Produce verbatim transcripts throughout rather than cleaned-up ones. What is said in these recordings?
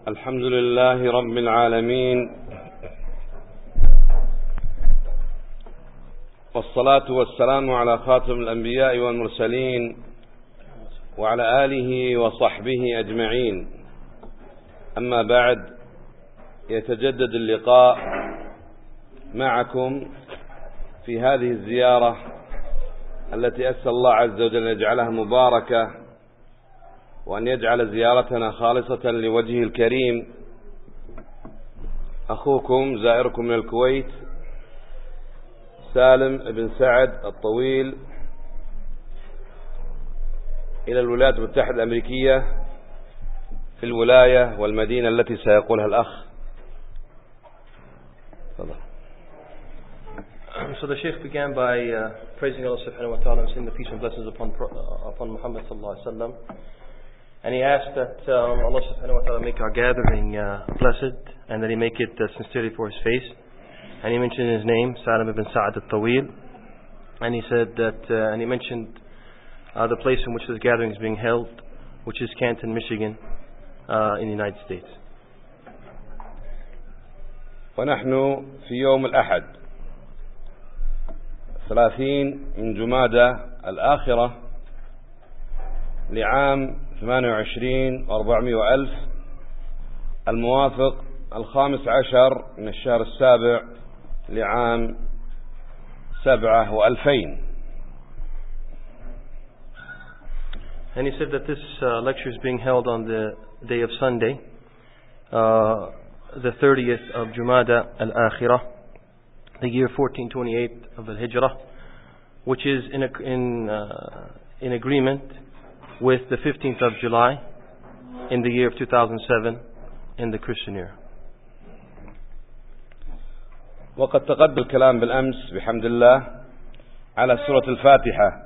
الحمد لله رب العالمين، والصلاة والسلام على خاتم الأنبياء والمرسلين وعلى آله وصحبه أجمعين. أما بعد، يتجدد اللقاء معكم في هذه الزيارة التي أسأل الله عز وجل أن يجعلها مباركة، وأن يجعل زيارتنا خالصة لوجهه الكريم. أخوكم زائركم من الكويت سالم بن سعد الطويل إلى الولايات المتحدة الأمريكية في الولاية والمدينة التي سيقولها الأخ. تفضل. So the Shaykh began by uh, praising Allah subhanahu wa ta'ala and saying the peace and blessings upon uh, upon Muhammad sallallahu alaihi wasallam. And he asked that um, Allah subhanahu wa ta'ala make our gathering uh, blessed, and that He make it uh, sincerely for His face. And he mentioned his name, Salim ibn Sa'ad al-Tawil. And he said that, uh, and he mentioned uh, the place in which this gathering is being held, which is Canton, Michigan, uh, in the United States. ونحن في يوم الأحد ثلاثين من جمادى الآخرة لعام ثمانية وعشرين وأربعمائة وألف، الموافق الخامس عشر من الشهر السابع لعام سبعة وألفين. And he said that this uh, lecture is being held on the day of Sunday, uh, the thirtieth of Jumada al-Akhirah, the year fourteen twenty-eight of the Hijrah, which is in, a, in, uh, in agreement with the fifteenth of July in the year of two thousand seven in the Christian year. وقد تقدم الكلام بالأمس بحمد الله على سورة الفاتحة.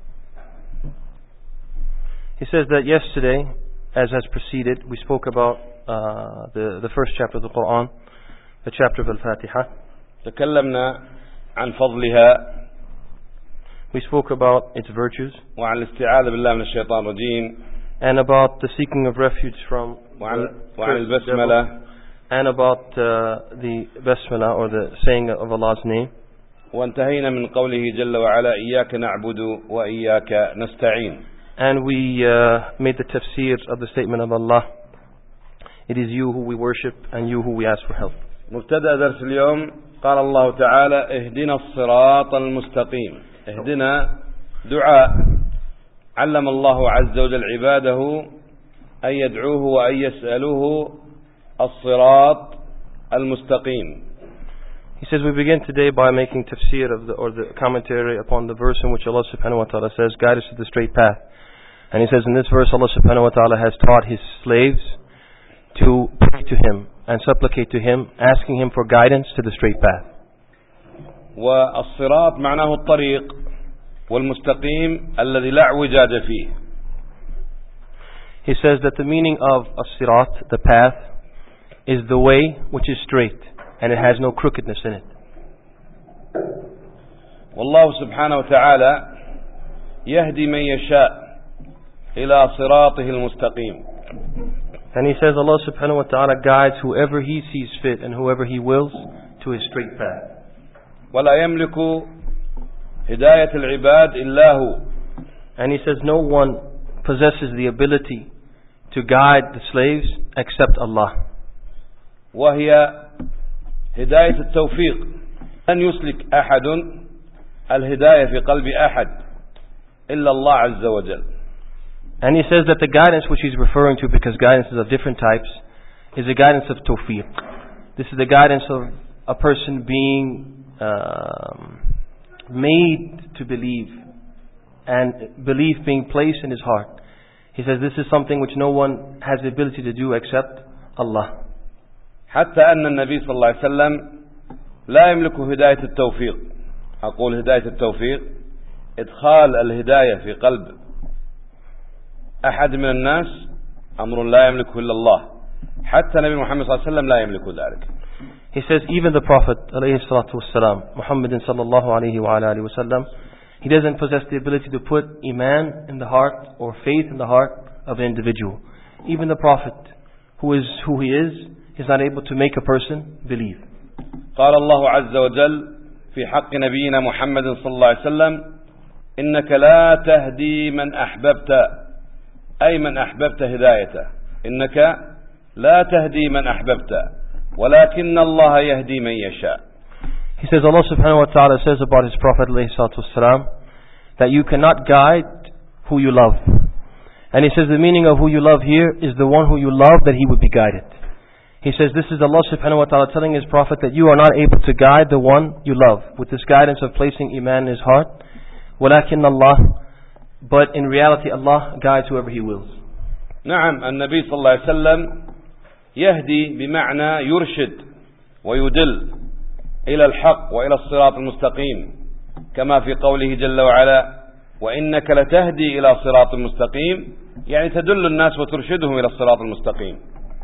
He says that yesterday, as has preceded, we spoke about uh, the, the first chapter of the Quran, the chapter of Al-Fatiha. تكلمنا عن فضلها. We spoke about its virtues. وعن الاستعاذة بالله من الشيطان الرجيم. And about the seeking of refuge from وعن, وعن البسملة. And about uh, the basmala, or the saying of Allah's name. وانتهينا من قوله جل وعلا إياك نعبد وإياك نستعين. And we uh, made the tafsir of the statement of Allah. It is you who we worship and you who we ask for help. مبتدأ درس اليوم. قال الله تعالى اهدنا الصراط المستقيم. اهدنا دعاء علم الله عز وجل عباده أن يدعوه وأن يسألوه الصراط المستقيم. He says we begin today by making tafsir of the, or the commentary upon the verse in which Allah subhanahu wa ta'ala says, guide us to the straight path. And he says in this verse Allah subhanahu wa ta'ala has taught His slaves to pray to Him and supplicate to Him, asking Him for guidance to the straight path. والصراط معناه الطريق والمستقيم الذي لا اعوجاج فيه. He says that the meaning of as-sirat, the path, is the way which is straight and it has no crookedness in it. والله سبحانه وتعالى يهدي من يشاء إلى صراطه المستقيم. And he says Allah subhanahu wa ta'ala guides whoever He sees fit and whoever He wills to His straight path. ولا يملك هداية العباد إلا هو. And he says no one possesses the ability to guide the slaves except Allah. وهي هداية التوفيق. لن يسلك أحد الهداية في قلب أحد إلا الله عز وجل. And he says that the guidance which he's referring to, because guidance is of different types, is the guidance of tawfiq. This is the guidance of a person being um, made to believe, and belief being placed in his heart. He says this is something which no one has the ability to do except Allah. حتى أن النبي صلى الله عليه وسلم لا يملك هداية التوفيق. أقول هداية التوفيق إدخال الهداية في قلب أحد من الناس أمر لا يملكه إلا الله. حتى نبي محمد صلى الله عليه وسلم لا يملك ذلك. He says even the Prophet عليه الصلاة والسلام, Muhammad sallallahu alayhi wa alayhi wa sallam, he doesn't possess the ability to put iman in the heart or faith in the heart of an individual. Even the Prophet who is who he is is not able to make a person believe. قال الله عز وجل في حق نبينا محمد صلى الله عليه وسلم إنك لا تهدي من أحببت أي من أحببت هدايته إنك لا تهدي من أحببت ولكن الله يهدي من يشاء. He says, Allah subhanahu wa ta'ala says about His Prophet ﷺ that you cannot guide who you love. And He says the meaning of who you love here is the one who you love, that he would be guided. He says this is Allah subhanahu wa ta'ala telling His Prophet that you are not able to guide the one you love with this guidance of placing iman in his heart. وَلَكِنَّ اللَّهِ, but in reality Allah guides whoever He wills. نعم النبي صلى الله عليه وسلم يهدي بمعنى يرشد ويدل إلى الحق وإلى الصراط المستقيم كما في قوله جل وعلا وإنك لتهدي إلى صراط مستقيم يعني تدل الناس وترشدهم إلى الصراط المستقيم.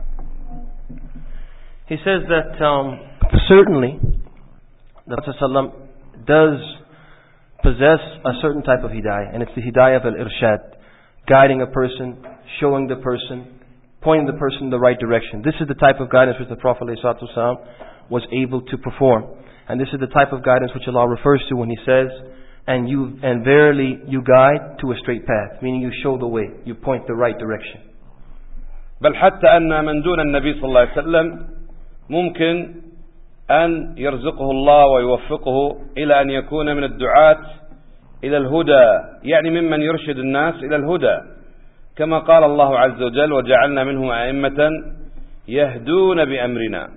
He says that um, certainly the Prophet ﷺ does possess a certain type of hidayah, and it's the hidayah of al-irshad, guiding a person, showing the person, pointing the person in the right direction. This is the type of guidance which the Prophet ﷺ was able to perform. And this is the type of guidance which Allah refers to when He says, and you and verily you guide to a straight path, meaning you show the way, you point the right direction. بل حتى أن من دون النبي صلى الله عليه وسلم ممكن أن يرزقه الله ويوفقه إلى أن يكون من الدعاة إلى الهدى يعني ممن يرشد الناس إلى الهدى كما قال الله عز وجل وجعلنا منهم أئمة يهدون بأمرنا.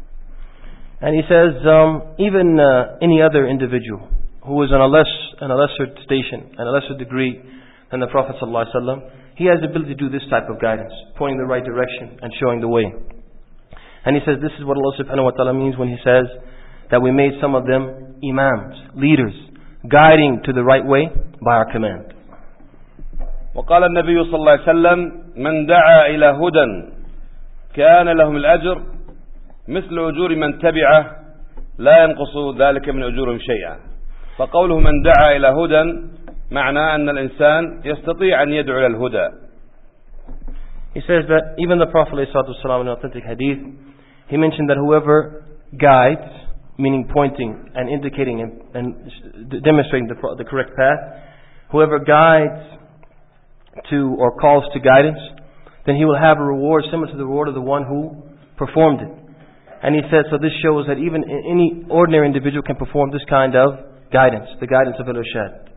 And He says um, even uh, any other individual who is on a less on a lesser station and a lesser degree than the Prophet ﷺ, he has the ability to do this type of guidance, pointing the right direction and showing the way. And He says this is what Allah subhanahu wa ta'ala means when He says that we made some of them imams, leaders, guiding to the right way by our command. وقال النبي صلى الله عليه وسلم من دعا إلى هدى كان لهم الأجر مثل أجور من تبعه لا ينقص ذلك من أجورهم شيئا. فقوله من دعا إلى هدى معناه أن الإنسان يستطيع أن يدعو إلى الهدى. He says that even the Prophet ﷺ in an authentic hadith, he mentioned that whoever guides, meaning pointing and indicating and, and demonstrating the, the correct path, whoever guides to or calls to guidance, then he will have a reward similar to the reward of the one who performed it. And he said, so this shows that even any ordinary individual can perform this kind of guidance, the guidance of al-irshad.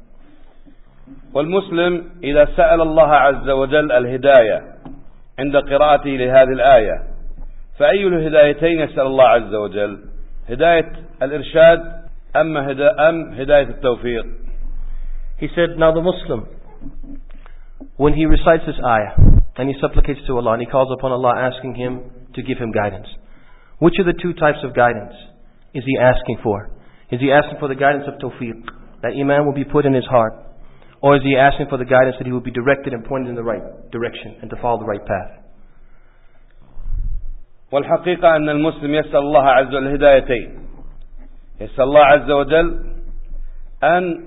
والمسلم إذا سأل الله عز وجل الهداية عند قراءته لهذه الآية فأي الهدايتين يسأل الله عز وجل هداية الإرشاد أم هداية التوفيق. He said, now the Muslim, when he recites this ayah and he supplicates to Allah and he calls upon Allah asking Him to give him guidance, which of the two types of guidance is he asking for? Is he asking for the guidance of tawfiq, that iman will be put in his heart? Or is he asking for the guidance that he will be directed and pointed in the right direction and to follow the right path? والحقيقة أن المسلم يسأل الله عز وجل الهدايتين. يسأل الله عز وجل أن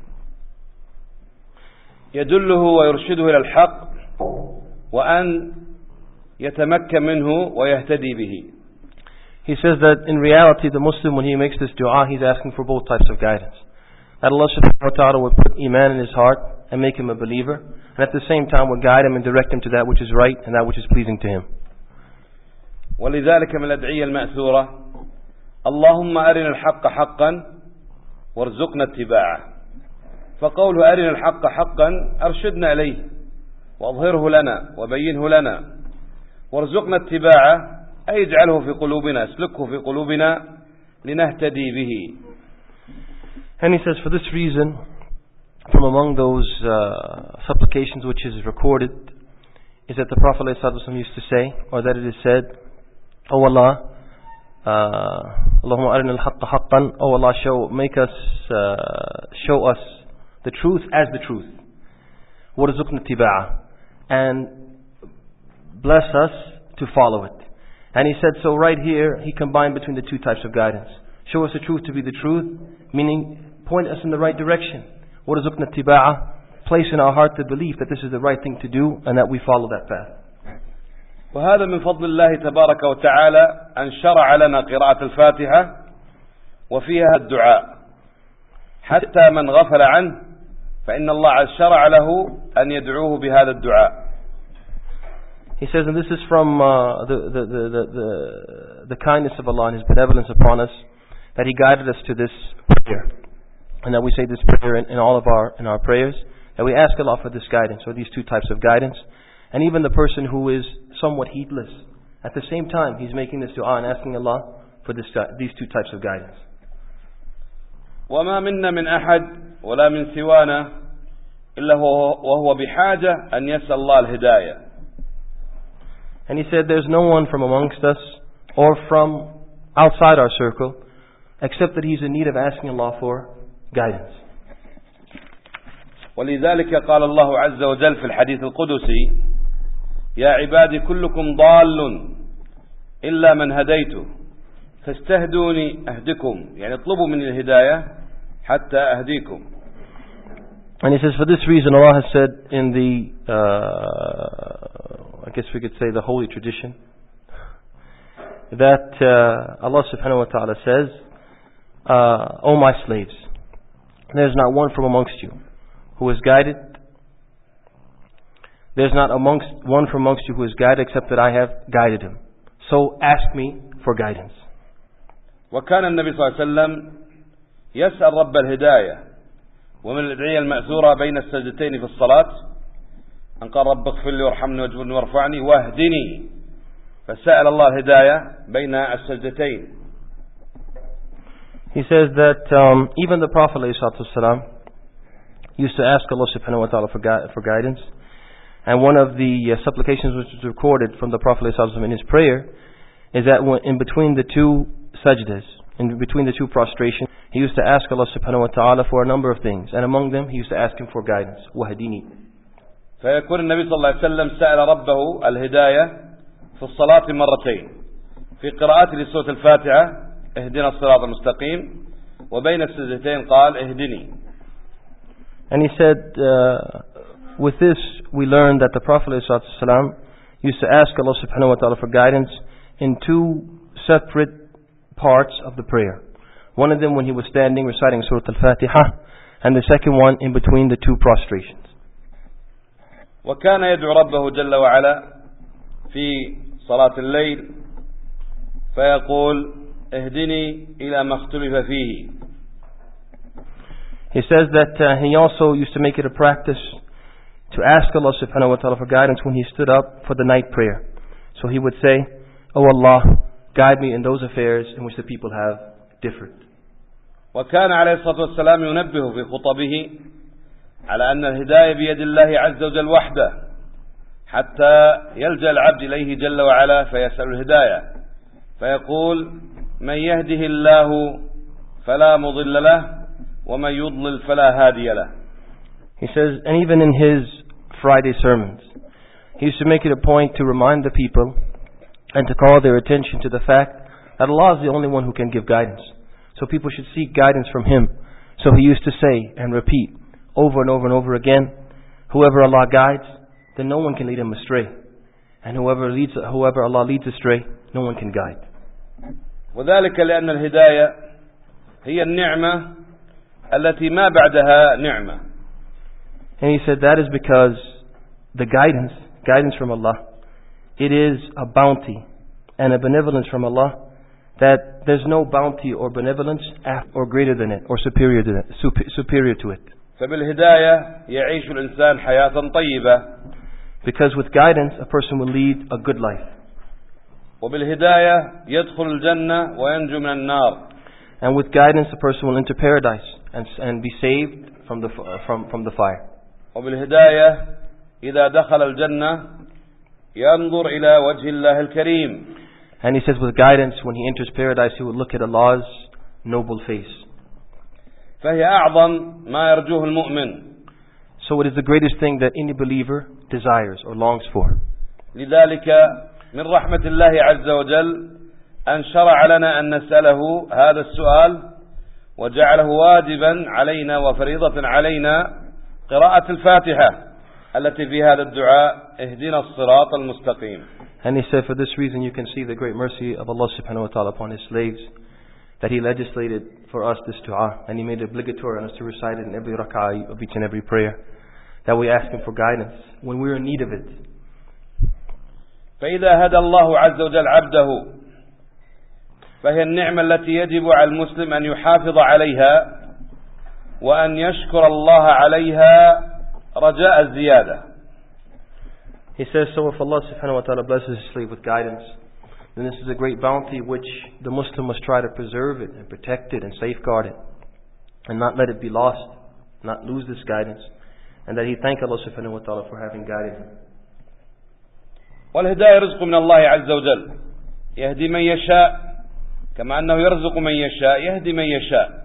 يدله ويرشده إلى الحق وأن يتمكن منه ويهتدي به. He says that in reality the Muslim, when he makes this dua, he's asking for both types of guidance. That Allah subhanahu wa ta'ala would put iman in his heart and make him a believer, and at the same time would guide him and direct him to that which is right and that which is pleasing to him. ولذلك من الأدعية المأثورة اللهم أرنا الحق حقا وارزقنا اتباعه. فقوله أرنا الحق حقا أرشدنا إليه وأظهره لنا وبينه لنا وارزقنا اتباعه أي اجعله في قلوبنا اسلكه في قلوبنا لنهتدي به. And he says, for this reason, from among those uh, supplications which is recorded, is that the Prophet ﷺ used to say, or that it is said, O Allah, Allahumma arina al-haqqa haqqan, O Allah, show, make us, uh, show us the truth as the truth. وَرْزُقْنَا اتِّبَاعَهُ, and bless us to follow it. And he said, so right here, he combined between the two types of guidance. Show us the truth to be the truth, meaning point us in the right direction. وَرْزُقْنَا اتِّبَاعَهُ, place in our heart the belief that this is the right thing to do and that we follow that path. وهذا من فضل الله تبارك وتعالى أن شرع لنا قراءة الفاتحة وفيها الدعاء حتى من غفل عنه فإن الله شرع له أن يدعوه بهذا الدعاء. He says, and this is from uh, the, the, the, the, the, the kindness of Allah and His benevolence upon us, that He guided us to this prayer. And that we say this prayer in, in all of our, in our prayers, that we ask Allah for this guidance, or these two types of guidance. And even the person who is somewhat heedless, at the same time, he's making this dua and asking Allah for this, these two types of guidance. وما منا من أحد ولا من سوانا إلا وهو بحاجة أن يسأل الله الهداية. And he said, there's no one from amongst us or from outside our circle except that he's in need of asking Allah for guidance. ولذلك قال الله عز وجل في الحديث القدسي يا عبادي كلكم ضال إلا من هديته فاستهدوني أهدكم يعني اطلبوا من الهداية حتى أهديكم. And he says, for this reason Allah has said in the uh, I guess we could say the holy tradition that uh, Allah subhanahu wa ta'ala says, uh, O my slaves, there's not one from amongst you who is guided. There's not amongst one from amongst you who is guided except that I have guided him. So ask me for guidance. وكان النبي صلى الله عليه وسلم يسأل رب الهداية ومن الأدعية المأثورة بين السجدتين في الصلاة أن قال رب اغفر لي وارحمني واجبرني وارفعني واهدني فسأل الله الهداية بين السجدتين. He says that um, even the Prophet ﷺ used to ask Allah subhanahu wa ta'ala for, gui- for guidance. And one of the uh, supplications which was recorded from the Prophet ﷺ in his prayer is that when, in between the two sajdas, in between the two prostrations, he used to ask Allah subhanahu wa ta'ala for a number of things. And among them, he used to ask him for guidance. وَهَدِينِي. فيكون النبي صلى الله عليه وسلم سأل ربه الهداية في الصلاة مرتين في قراءته لسورة الفاتحة اهدنا الصراط المستقيم وبين السجدتين قال اهدني. And he said, uh, with this we learned that the Prophet ﷺ used to ask Allah subhanahu wa ta'ala for guidance in two separate parts of the prayer. One of them when he was standing reciting Surah Al-Fatiha, and the second one in between the two prostrations. وكان يدعو ربه جل وعلا في صلاة الليل فيقول اهدني إلى ما اختلف فيه. He says that uh, he also used to make it a practice to ask Allah subhanahu wa ta'ala for guidance when he stood up for the night prayer. So he would say, "O Allah, guide me in those affairs in which the people have differed." وكان عليه الصلاة والسلام ينبه في خطبه على أن الهداية بيد الله عز وجل وحده حتى يلجأ العبد إليه جل وعلا فيسأل الهداية فيقول من يهده الله فلا مضل له ومن يضلل فلا هادي له. He says, and even in his Friday sermons, he used to make it a point to remind the people and to call their attention to the fact that Allah is the only one who can give guidance. So people should seek guidance from Him. So he used to say and repeat over and over and over again, whoever Allah guides, then no one can lead him astray. And whoever leads, whoever Allah leads astray, no one can guide. وذلك لأن الهداية هي النعمة التي ما بعدها نعمة. And he said that is because the guidance, guidance from Allah, it is a bounty and a benevolence from Allah that there's no bounty or benevolence or greater than it or superior to it. Superior to it. فبالهداية يعيش الإنسان حياة طيبة. Because with guidance a person will lead a good life. وبالهداية يدخل الجنة وينجو من النار. And with guidance a person will enter paradise and and be saved from the from from the fire. وبالهداية إذا دخل الجنة ينظر إلى وجه الله الكريم. And he says with guidance when he enters paradise he will look at Allah's noble face. فهي أعظم ما يرجوه المؤمن. So it is the greatest thing that any believer desires or longs for. لذلك من رحمة الله عز وجل أن شرع لنا أن نسأله هذا السؤال وجعله واجبا علينا وفريضة علينا قراءة الفاتحة التي في هذا الدعاء اهدنا الصراط المستقيم. And he said, for this reason you can see the great mercy of Allah subhanahu wa ta'ala upon His slaves, that He legislated for us this dua, and He made it obligatory on us to recite it in every rak'ah of each and every prayer, that we ask Him for guidance when we're in need of it. فإذا هدى الله عز وجل عبده فهي النعمة التي يجب على المسلم أن يحافظ عليها وأن يشكر الله عليها رجاء الزيادة. He says, so if Allah subhanahu wa ta'ala blesses His slave with guidance, then this is a great bounty which the Muslim must try to preserve it and protect it and safeguard it, and not let it be lost, not lose this guidance, and that he thank Allah subhanahu wa ta'ala for having guided him. والهداية رزق من الله عز وجل يهدي من يشاء كما أنه يرزق من يشاء يهدي من يشاء.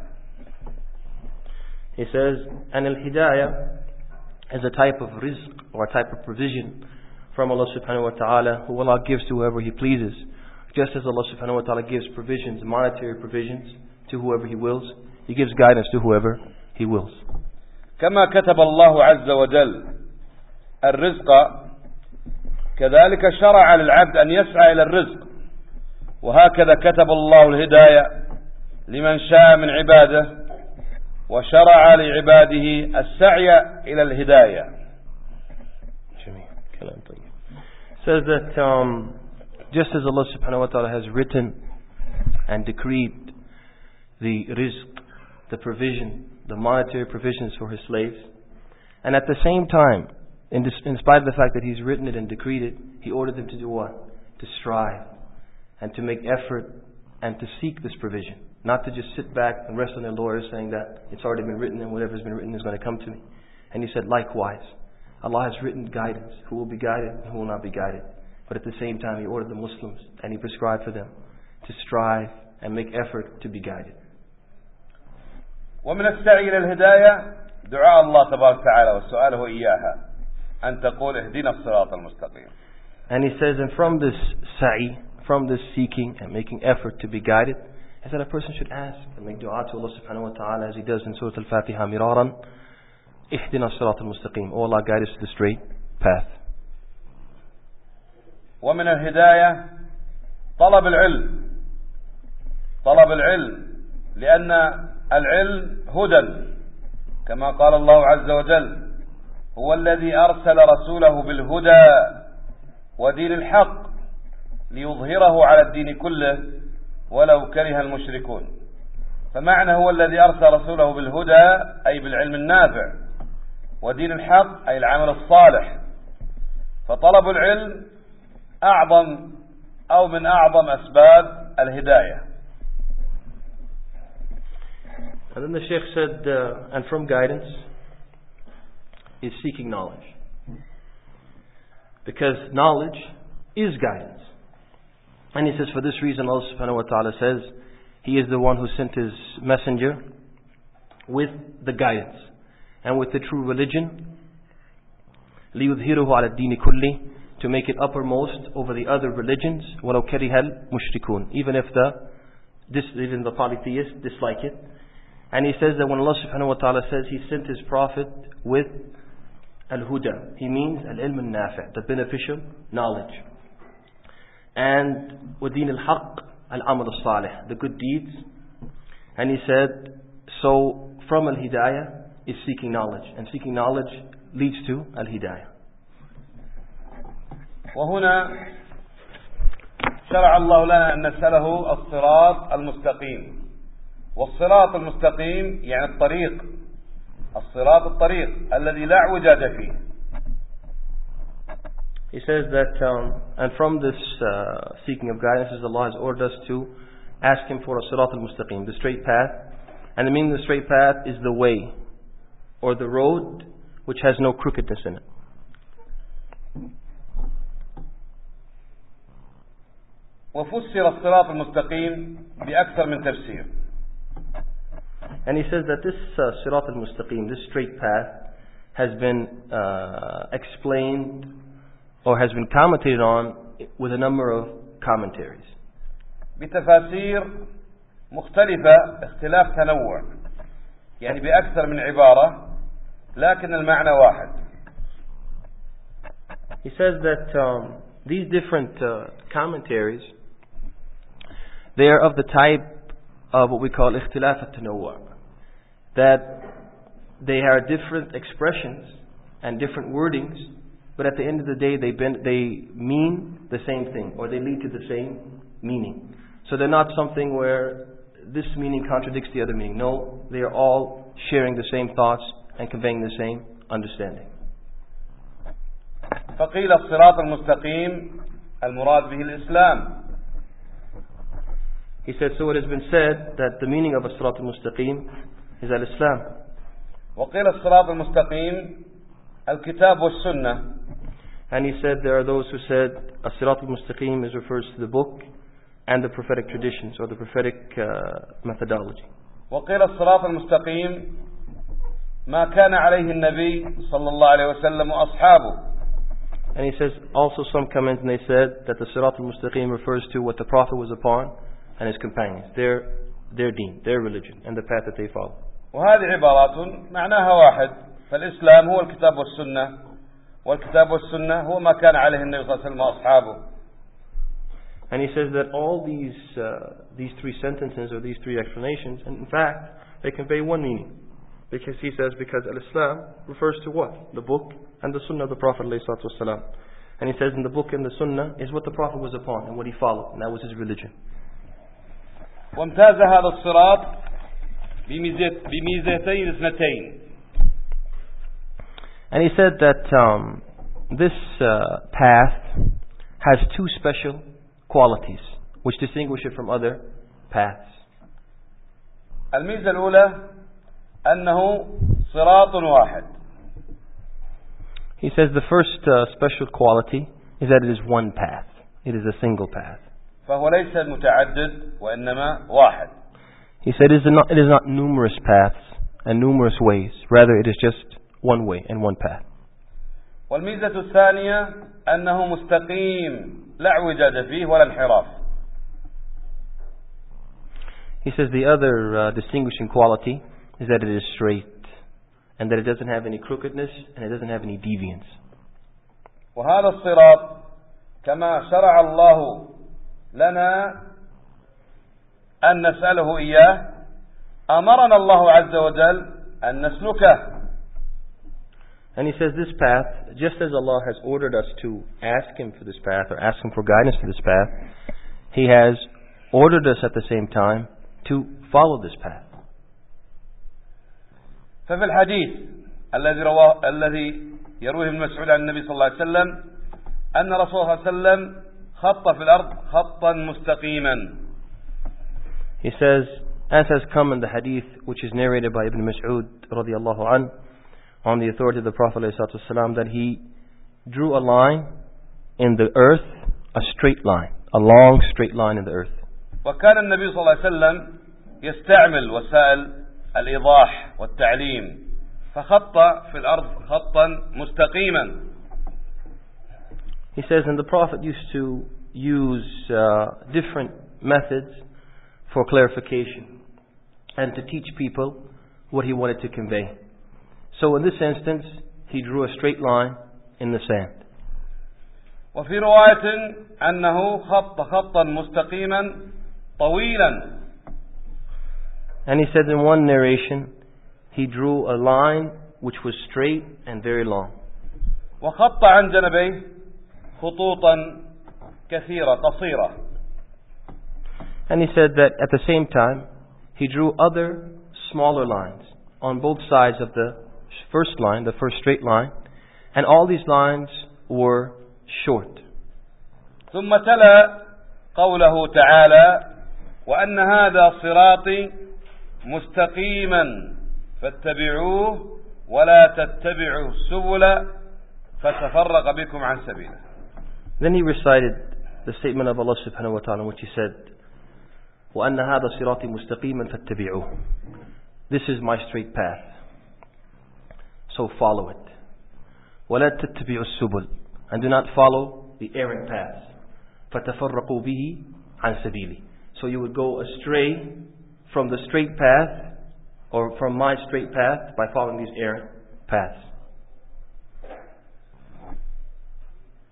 He says, and al-hidayah is a type of rizq or a type of provision from Allah subhanahu wa ta'ala, who Allah gives to whoever He pleases. Just as Allah subhanahu wa ta'ala gives provisions, monetary provisions, to whoever He wills, He gives guidance to whoever He wills. كما كتب الله عز وجل الرزق كذلك شرع للعبد أن يسعى إلى الرزق، وهكذا كتب الله الهداية لمن شاء من عباده وشرع لعباده السعي إلى الهداية. Says that um, just as Allah subhanahu wa ta'ala has written and decreed the rizq, the provision, the monetary provisions for His slaves, and at the same time, in, this, in spite of the fact that He's written it and decreed it, He ordered them to do what? To strive and to make effort and to seek this provision. Not to just sit back and rest on their laurels saying that it's already been written and whatever's been written is going to come to me. And He said, likewise, Allah has written guidance, who will be guided and who will not be guided. But at the same time, He ordered the Muslims and He prescribed for them to strive and make effort to be guided. ومن السعي إلى الهداية دعاء الله تبارك وتعالى وسؤاله إياها أن تقول اهدنا الصراط المستقيم. And he says, and from this sa'i, from this seeking and making effort to be guided, is that a person should ask and make dua to Allah subhanahu wa ta'ala, as he does in Surah Al-Fatiha miraran, اهدنا الصراط المستقيم, oh Allah, guide us to the straight path. ومن الهداية طلب العلم طلب العلم لأن العلم هدى كما قال الله عز وجل هو الذي أرسل رسوله بالهدى ودين الحق ليظهره على الدين كله ولو كره المشركون. فمعنى هو الذي أرسل رسوله بالهدى أي بالعلم النافع، ودين الحق أي العمل الصالح. فطلب العلم أعظم أو من أعظم أسباب الهداية. And then the Shaykh said, uh, and from guidance is seeking knowledge. Because knowledge is guidance. And he says, for this reason Allah subhanahu wa ta'ala says, He is the one who sent His messenger with the guidance and with the true religion, لِيُظْهِرُهُ عَلَى الدِّينِ كُلِّهِ, to make it uppermost over the other religions, وَلَوْ كَرِهَ الْمُشْرِكُونَ, even if the, this, even the polytheists dislike it. And he says that when Allah subhanahu wa ta'ala says He sent His Prophet with al-huda, He means al-ilm al-nafi', the beneficial knowledge. And with deen al-haq, al-amal al-salih, the good deeds. And he said, so from al-hidayah is seeking knowledge. And seeking knowledge leads to al-hidayah. وهنا شرع الله لنا أن نسأله الصراط المستقيم. والصراط المستقيم يعني الطريق، الصراط الطريق الذي لا اعوجاج فيه. He says that, um, and from this uh, seeking of guidance, as Allah has ordered us to ask Him for a sirat al-mustaqim, the straight path. And the meaning of the straight path is the way, or the road, which has no crookedness in it. وفسر الصراط المستقيم بأكثر من تفسير. And he says that this uh, sirat al-mustaqim, this straight path, has been uh, explained or has been commented on with a number of commentaries. بتفاسير مختلفة اختلاف تنوع، يعني بأكثر من عبارة لكن المعنى واحد. He says that um, these different uh, commentaries, they are of the type of what we call ikhtilaf at-tanawwu', that they are different expressions and different wordings, but at the end of the day they, been, they mean the same thing, or they lead to the same meaning. So they're not something where this meaning contradicts the other meaning. No, they are all sharing the same thoughts and conveying the same understanding. فقيل الصراط المستقيم المراد به الإسلام. He said, so it has been said that the meaning of الصراط المستقيم is al-Islam. وقيل الصراط المستقيم الكتاب والسنة. And he said there are those who said الصراط المستقيم is refers to the book and the prophetic traditions, or the prophetic uh, methodology. وقيل الصراط المستقيم ما كان عليه النبي صلى الله عليه وسلم وأصحابه. And he says, also some comment and they said that the Sirat al-Mustaqim refers to what the Prophet was upon and his companions, their their deen, their religion, and the path that they follow. وهذه عبارات معناها واحد، فالإسلام هو الكتاب والسنة، والكتاب والسنة هو ما كان عليه النبي صلى الله عليه وسلم وأصحابه. And he says that all these uh, these three sentences or these three explanations, and in fact, they convey one meaning. Because he says, because al-Islam refers to what? The book and the Sunnah of the Prophet ﷺ. And he says in the book and the Sunnah is what the Prophet was upon and what he followed, and that was his religion. وامتاز هذا الصراط بميزتين اثنتين. And he said that um, this uh, path has two special qualities which distinguish it from other paths. الميزة الأولى أنه صراط واحد. He says the first uh, special quality is that it is one path. It is a single path. فهو ليس متعدد وإنما واحد. He said it is not, it is not numerous paths and numerous ways. Rather, it is just one way and one path. والميزة الثانية أنه مستقيم لا اعوجاج فيه ولا انحراف. He says the other uh, distinguishing quality is that it is straight and that it doesn't have any crookedness and it doesn't have any deviance. وهذا الصراط كما شرع الله لنا أن نسأله إياه أمرنا الله عز وجل أن نسلكه. And he says this path, just as Allah has ordered us to ask Him for this path or ask Him for guidance for this path, He has ordered us at the same time to follow this path. ففي الحديث الذي رواه الذي يرويه ابن مسعود عن النبي صلى الله عليه وسلم أن رسول الله صلى الله عليه وسلم خط في الأرض خطا مستقيما. He says, as has come in the hadith which is narrated by Ibn Mas'ud radiyallahu anhu on the authority of the Prophet ﷺ, that he drew a line in the earth, a straight line, a long straight line in the earth. وكان النبي صلى الله عليه وسلم يستعمل وسائل الإيضاح والتعليم فخط في الأرض خطا مستقيما. He says, and the Prophet used to use uh, different methods for clarification and to teach people what he wanted to convey. So in this instance, he drew a straight line in the sand. وفي رواية أنه خط خطا مستقيما طويلا. And he said in one narration, he drew a line which was straight and very long. وخط عن جنبيه خطوطا كثيرة قصيرة. And he said that at the same time, he drew other smaller lines on both sides of the first line, the first straight line, and all these lines were short. ثم تلا قوله تعالى وأن هذا صراطي مستقيما فاتبعوه ولا تتبعوا السبل فتفرق بكم عن سبيله. Then he recited the statement of Allah subhanahu wa ta'ala in which he said وأن هذا صراطي مستقيما فاتبعوه. This is my straight path, so follow it. ولا تتبعوا السبل, and do not follow the errant paths. فتفرقوا به عن سبيلي, so you would go astray from the straight path or from my straight path by following these errant paths.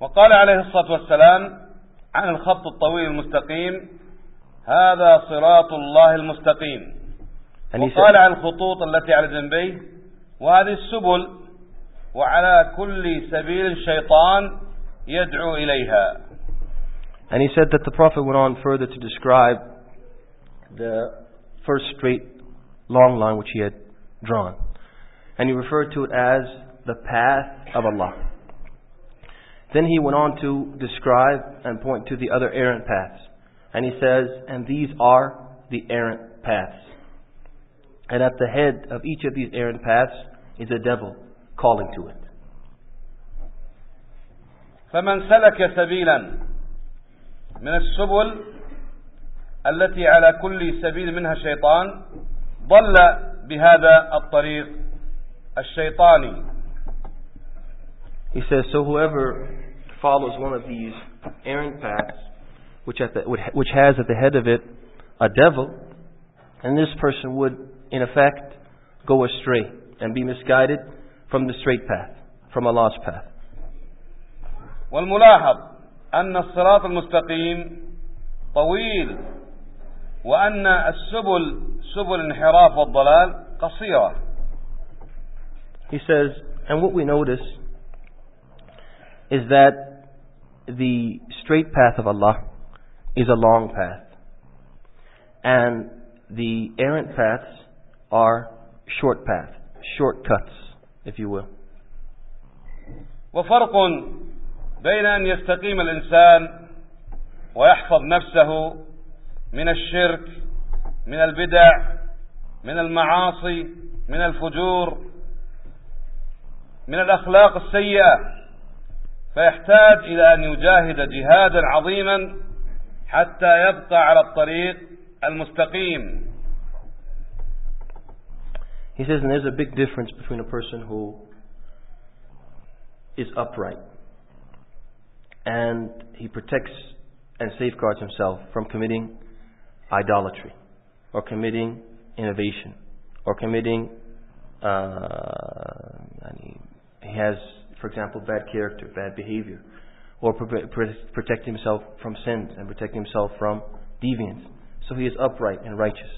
وقال عليه الصلاة والسلام عن الخط الطويل المستقيم: هذا صراط الله المستقيم. وقال عن الخطوط التي على جنبيه: وهذه السبل، وعلى كل سبيل الشيطان يدعو إليها. And he said that the Prophet went on further to describe the first straight long line which he had drawn. And he referred to it as the path of Allah. Then he went on to describe and point to the other errant paths. And he says, and these are the errant paths. And at the head of each of these errant paths is a devil calling to it. فمن سلك سبيلا من السبل التي على كل سبيل منها شيطان ضل بهذا الطريق الشيطاني. He says, so whoever follows one of these errant paths, which, at the, which has at the head of it a devil, and this person would, in effect, go astray and be misguided from the straight path, from Allah's path. والملاحظ أن الصراط المستقيم طويل، وأن السبل سبل الانحراف والضلال قصيرة. He says, and what we notice is that the straight path of Allah is a long path, and the errant paths are short paths, shortcuts, if you will. وفرق بين أن يستقيم الإنسان ويحفظ نفسه من الشرك، من البدع، من المعاصي، من الفجور، من الأخلاق السيئة، فيحتاج إلى أن يجاهد جهادا عظيما حتى يبقى على الطريق المستقيم. He says, and there's a big difference between a person who is upright and he protects and safeguards himself from committing idolatry or committing innovation or committing uh, he has, for example, bad character, bad behavior, or protect himself from sins and protect himself from deviance. So he is upright and righteous.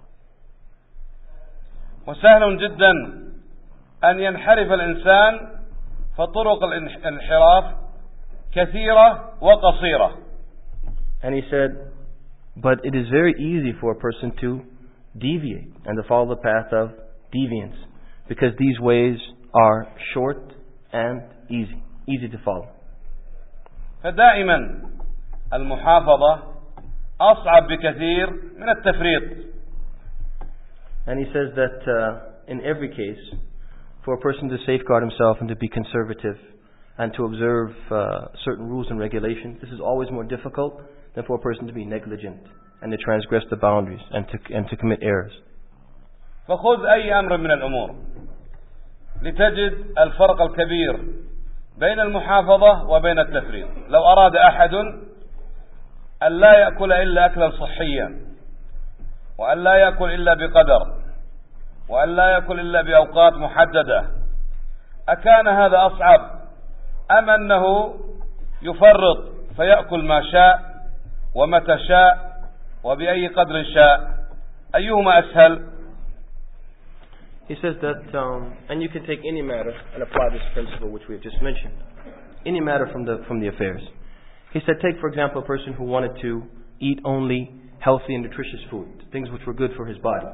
وسهل جدا أن ينحرف الإنسان، فطرق الانحراف كثيرة وقصيرة. And he said, but it is very easy for a person to deviate and to follow the path of deviance, because these ways are short and easy, easy to follow. فدائما المحافظة أصعب بكثير من التفريط. And he says that uh, in every case, for a person to safeguard himself and to be conservative and to observe uh, certain rules and regulations, this is always more difficult than for a person to be negligent and to transgress the boundaries and to, and to commit errors. فخذ أي أمر من الأمور لتجد الفرق الكبير بين المحافظة وبين التفريط. لو أراد أحد أن لا يأكل إلا أكلا صحيا، وأن لا يأكل إلا بقدر، وأن لا يأكل إلا بأوقات محددة، أكان هذا أصعب أم أنه يفرط فيأكل ما شاء ومتى شاء وبأي قدر شاء؟ أيهما أسهل؟ He says that, um, and you can take any matter and apply this principle which we have just mentioned, any matter from the from the affairs. He said, take for example a person who wanted to eat only healthy and nutritious food, things which were good for his body,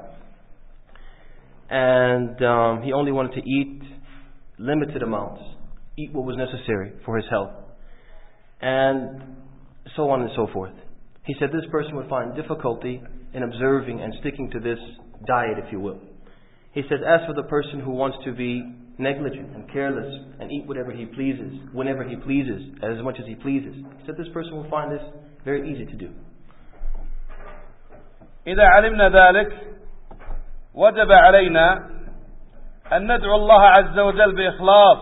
and um, he only wanted to eat limited amounts, eat what was necessary for his health, and so on and so forth. He said this person would find difficulty in observing and sticking to this diet, if you will. He says, as for the person who wants to be negligent and careless and eat whatever he pleases, whenever he pleases, as much as he pleases, he said this person will find this very easy to do. إذا علمنا ذلك وجب علينا أن ندعو الله عز وجل بإخلاص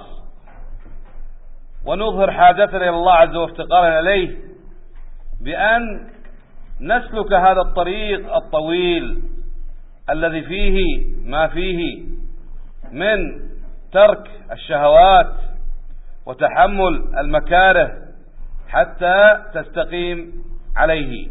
ونظهر حاجتنا إلى الله عز وجل وافتقارنا إليه بأن نسلك هذا الطريق الطويل الذي فيه ما فيه من ترك الشهوات وتحمل المكاره حتى تستقيم عليه.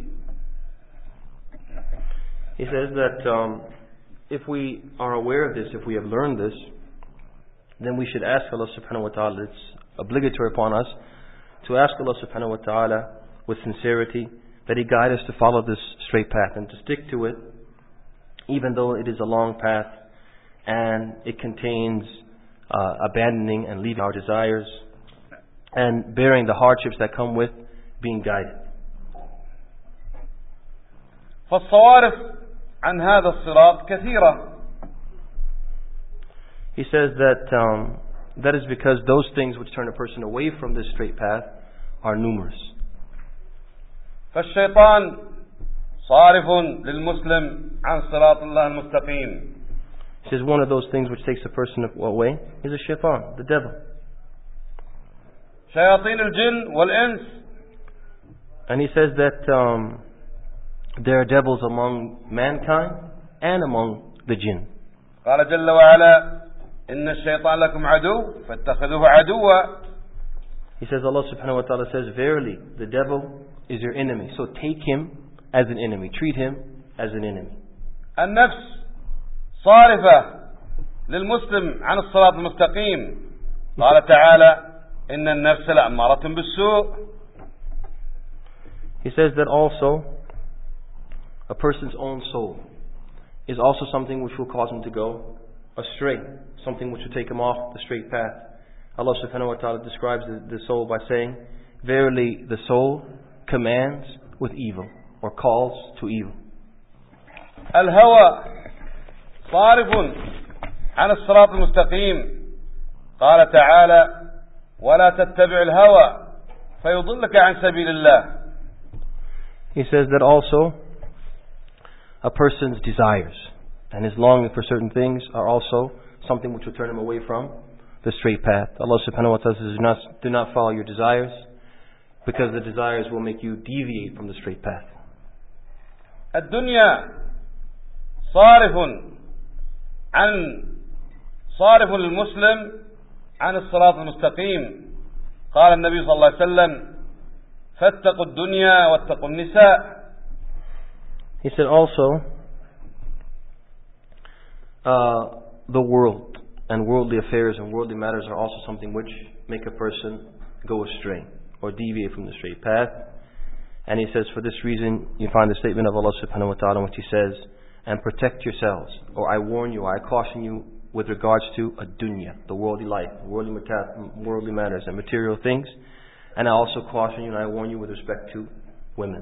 He says that um, if we are aware of this, if we have learned this, then we should ask Allah subhanahu wa ta'ala. It's obligatory upon us to ask Allah subhanahu wa ta'ala with sincerity that He guide us to follow this straight path and to stick to it, even though it is a long path and it contains uh, abandoning and leaving our desires and bearing the hardships that come with being guided. فالصوارف عن هذا الصراط كثيرة. He says that um, that is because those things which turn a person away from this straight path are numerous. فالشيطان صارف للمسلم عن صراط الله المستقيم. He says one of those things which takes a person away is a shaitan, the devil. شياطين الجن والإنس. And he says that um, there are devils among mankind and among the jinn. قال جل وعلا إن الشيطان لكم عدو فاتخذوه عدوا. He says, Allah subhanahu wa ta'ala says, verily the devil is your enemy, so take him as an enemy, treat him as an enemy. النفس صارفة للمسلم عن الصراط المستقيم. قال تعالى إن النفس لأمارة بالسوء. He says that also a person's own soul is also something which will cause him to go astray, something which will take him off the straight path. Allah subhanahu wa ta'ala describes the, the soul by saying, verily the soul commands with evil or calls to evil. الهوى صارف عن الصراط المستقيم. قال تعالى ولا تتبع الهوى فيضلك عن سبيل الله. He says that also a person's desires and his longing for certain things are also something which will turn him away from the straight path. Allah subhanahu wa ta'ala says, do not, do not follow your desires, because the desires will make you deviate from the straight path. الدنيا صارف عن صارف للمسلم عن الصراط المستقيم. قال النبي صلى الله عليه وسلم فاتقوا الدنيا واتقوا النساء. He said also, uh, the world and worldly affairs and worldly matters are also something which make a person go astray or deviate from the straight path. And he says, for this reason, you find the statement of Allah subhanahu wa ta'ala, which He says, and protect yourselves, or I warn you, I caution you with regards to a dunya, the worldly life, worldly, worldly matters and material things. And I also caution you and I warn you with respect to women.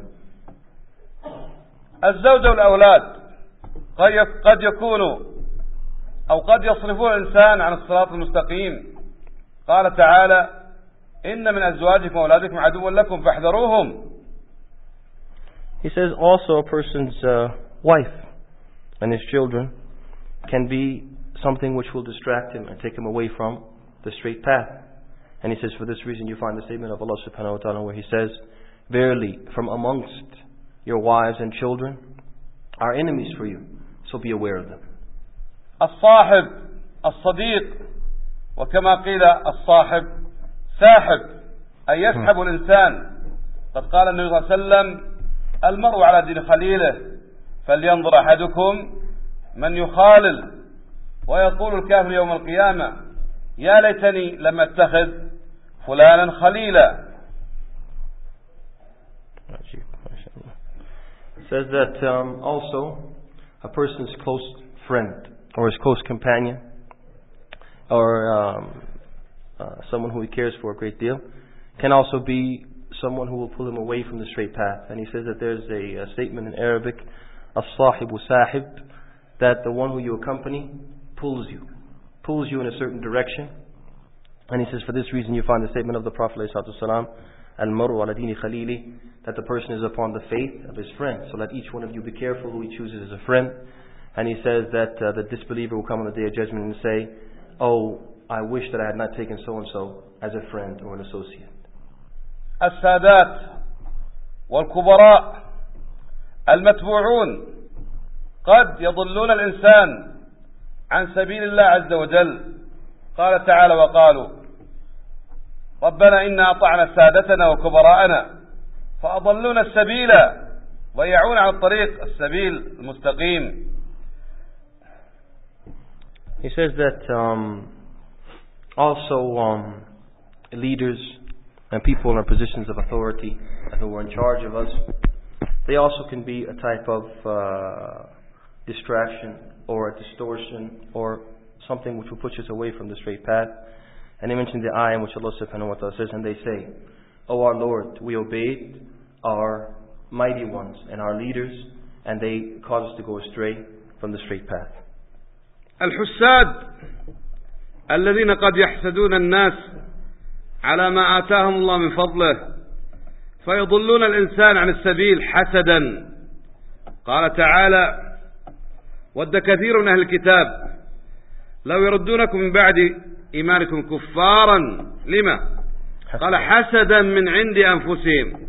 الزوج والأولاد قد يكونوا أو قد يصرفون الإنسان عن الصراط المستقيم. قال تعالى إن من أزواجكم وأولادكم عدوا لكم فاحذروهم. He says also a person's uh, wife and his children can be something which will distract him and take him away from the straight path. And he says, for this reason you find the statement of Allah subhanahu wa ta'ala where He says, verily from amongst your wives and children are enemies for you, so be aware of them. الصاحب الصديق وكما قيل الصاحب ساحب أي يسحب الإنسان. قد قال النبي صلى الله عليه وسلم المرء على دين خليله فلينظر أحدكم من يخالل. ويقول الكافر يوم القيامة يا ليتني لم أتخذ فلانا خليلا. It says that um, also a person's close friend or his close companion or um, uh, someone who he cares for a great deal can also be someone who will pull him away from the straight path. And he says that there's a, a statement in Arabic, as-sahibu sahib, that the one who you accompany pulls you, pulls you in a certain direction. And he says, for this reason you find the statement of the Prophet ﷺ, al-maru ala dini khalili, that the person is upon the faith of his friend. So let each one of you be careful who he chooses as a friend. And he says that uh, the disbeliever will come on the Day of Judgment and say, oh, I wish that I had not taken so-and-so as a friend or an associate. السادات والكبراء المتبوعون قد يضلون الإنسان عن سبيل الله عز وجل. قال تعالى وقالوا ربنا إنا أطعنا سادتنا وكبراءنا فأضلونا السبيل ضيعونا عن الطريق السبيل المستقيم. He says that um, also um, leaders and people in our positions of authority who are in charge of us, they also can be a type of uh, distraction or a distortion or something which will push us away from the straight path. And he mentioned the ayah in which Allah subhanahu wa ta'ala says, and they say, O our Lord, we obeyed our mighty ones and our leaders, and they caused us to go astray from the straight path. الحساد الذين قد يحسدون الناس على ما آتاهم الله من فضله فيضلون الإنسان عن السبيل حسدا. قال تعالى ود كثير من أهل الكتاب لو يردونكم من بعد إيمانكم كفارا لما قال حسدا من عند أنفسهم.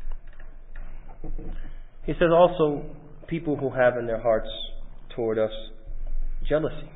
He says also people who have in their hearts toward us jealousy,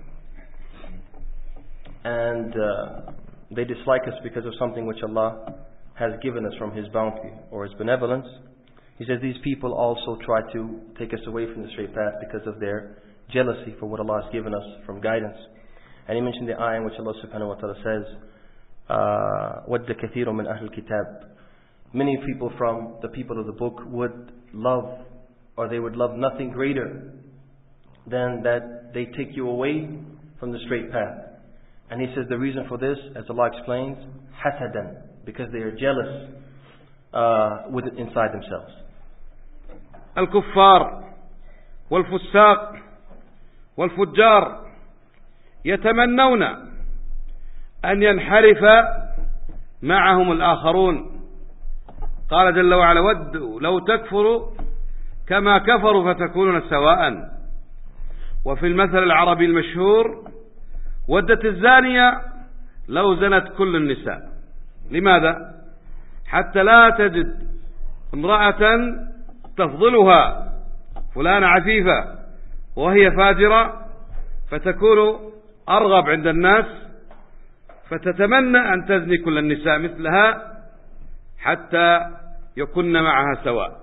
and uh, they dislike us because of something which Allah has given us from His bounty or His benevolence. He says these people also try to take us away from the straight path because of their jealousy for what Allah has given us from guidance. And he mentioned the ayah in which Allah subhanahu wa ta'ala says, وَدَّ كَثِيرٌ مِّنْ أَهْلِ الْكِتَابِ. Many people from the people of the book would love, or they would love nothing greater than that they take you away from the straight path. And he says the reason for this, as Allah explains, hasadan, because they are jealous uh, with it inside themselves. الكفار والفساق والفجار يتمنون أن ينحرف معهم الآخرون. قال جل وعلا ودوا لو تكفروا كما كفروا فتكونون سواء. وفي المثل العربي المشهور ودت الزانية لو زنت كل النساء. لماذا؟ حتى لا تجد امرأة تفضلها فلانة عفيفة وهي فاجرة فتكون أرغب عند الناس فتتمنى أن تزني كل النساء مثلها حتى يكون معها سواء.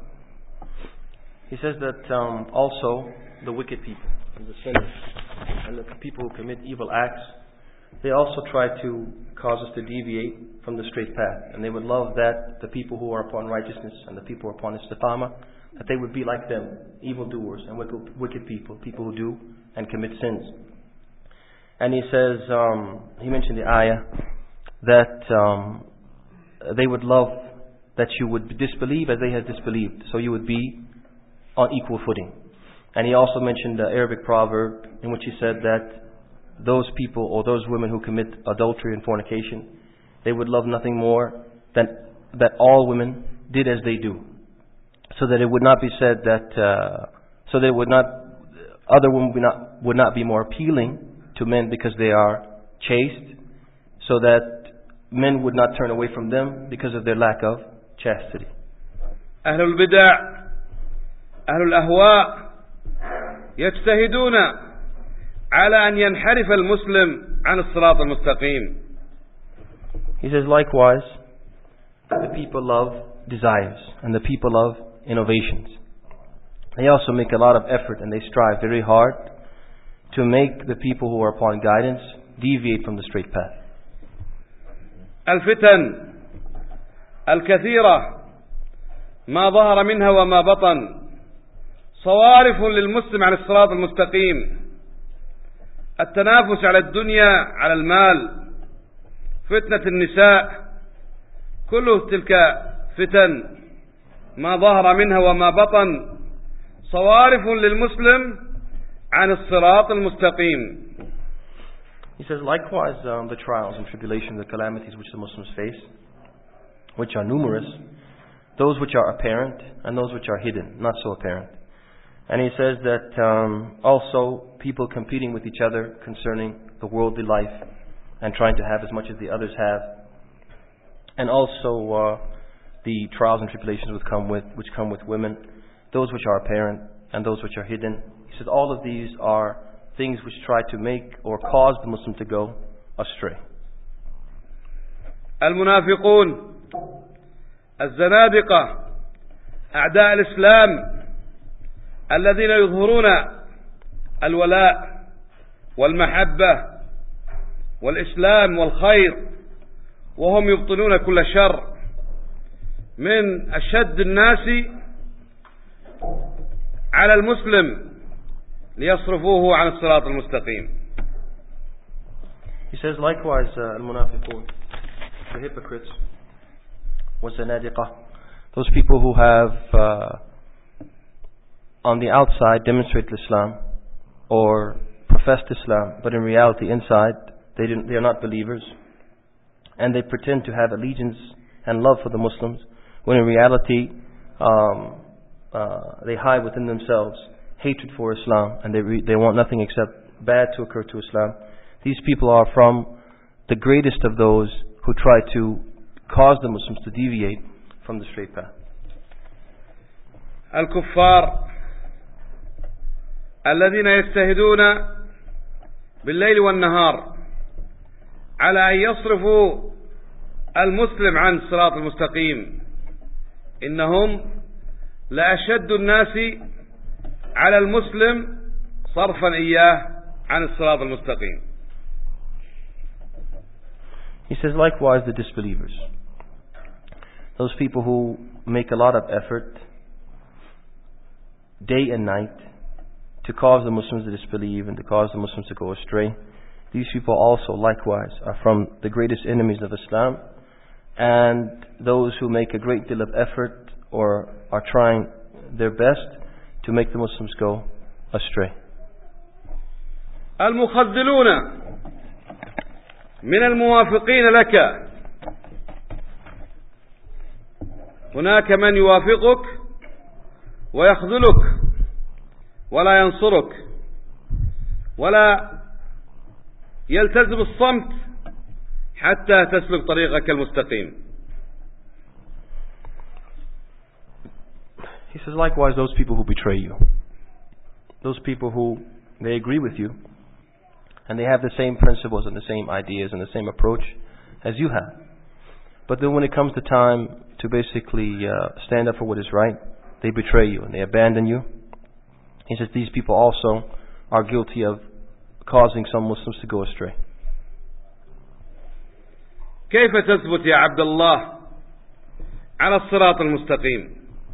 He says that um, also the wicked people and the sinners and the people who commit evil acts, they also try to cause us to deviate from the straight path. And they would love that the people who are upon righteousness and the people who are upon istiqamah, that they would be like them, evildoers and wicked people, people who do and commit sins. And he says, um, he mentioned the ayah, that um, they would love that you would disbelieve as they had disbelieved, so you would be on equal footing. And he also mentioned the Arabic proverb in which he said that those people or those women who commit adultery and fornication, they would love nothing more than that all women did as they do, so that it would not be said that uh, so that it would not other women would not, would not be more appealing to men because they are chaste, so that men would not turn away from them because of their lack of chastity. أهل البدع أهل الأهواء يجتهدون على أن ينحرف المسلم عن الصراط المستقيم. He says likewise, the people of desires and the people of innovations, they also make a lot of effort and they strive very hard to make the people who are upon guidance deviate from the straight path. الفتن الكثيرة ما ظهر منها وما بطن صوارف للمسلم عن الصراط المستقيم. التنافس على الدنيا على المال، فتنة النساء، كله تلك فتن ما ظهر منها وما بطن صوارف للمسلم عن الصراط المستقيم. He says likewise um, the trials and tribulations, the calamities which the Muslims face, which are numerous, those which are apparent and those which are hidden, not so apparent. And he says that um, also people competing with each other concerning the worldly life and trying to have as much as the others have, and also uh, the trials and tribulations which come with which come with women, those which are apparent and those which are hidden. He says all of these are things which try to make or cause the Muslim to go astray. المنافقون الزنادقة أعداء الإسلام الذين يظهرون الولاء والمحبة والإسلام والخير وهم يبطنون كل شر من أشد الناس على المسلم ليصرفوه عن الصراط المستقيم. He says likewise uh, al-munafiqun, the hypocrites, was zanadiqah, those people who have uh, on the outside demonstrated Islam or professed Islam, but in reality inside they, didn't, they are not believers, and they pretend to have allegiance and love for the Muslims, when in reality um, uh, they hide within themselves hatred for Islam, and they, re- they want nothing except bad to occur to Islam. These people are from the greatest of those who try to cause the Muslims to deviate from the straight path. الكفار الذين يجتهدون بالليل والنهار على أن يصرفوا المسلم عن الصراط المستقيم إنهم لأشد الناس على المسلم صرفا إياه عن الصراط المستقيم. He says likewise the disbelievers, those people who make a lot of effort day and night to cause the Muslims to disbelieve and to cause the Muslims to go astray. These people also likewise are from the greatest enemies of Islam, and those who make a great deal of effort or are trying their best to make the Muslims go astray. المخذلون من الموافقين لك، هناك من يوافقك ويخذلك ولا ينصرك ولا يلتزم الصمت حتى تسلك طريقك المستقيم. He says likewise those people who betray you, those people who they agree with you and they have the same principles and the same ideas and the same approach as you have, but then when it comes to time to basically uh, stand up for what is right, they betray you and they abandon you. He says these people also are guilty of causing some Muslims to go astray. كيف تثبت يا عبد الله على الصراط المستقيم؟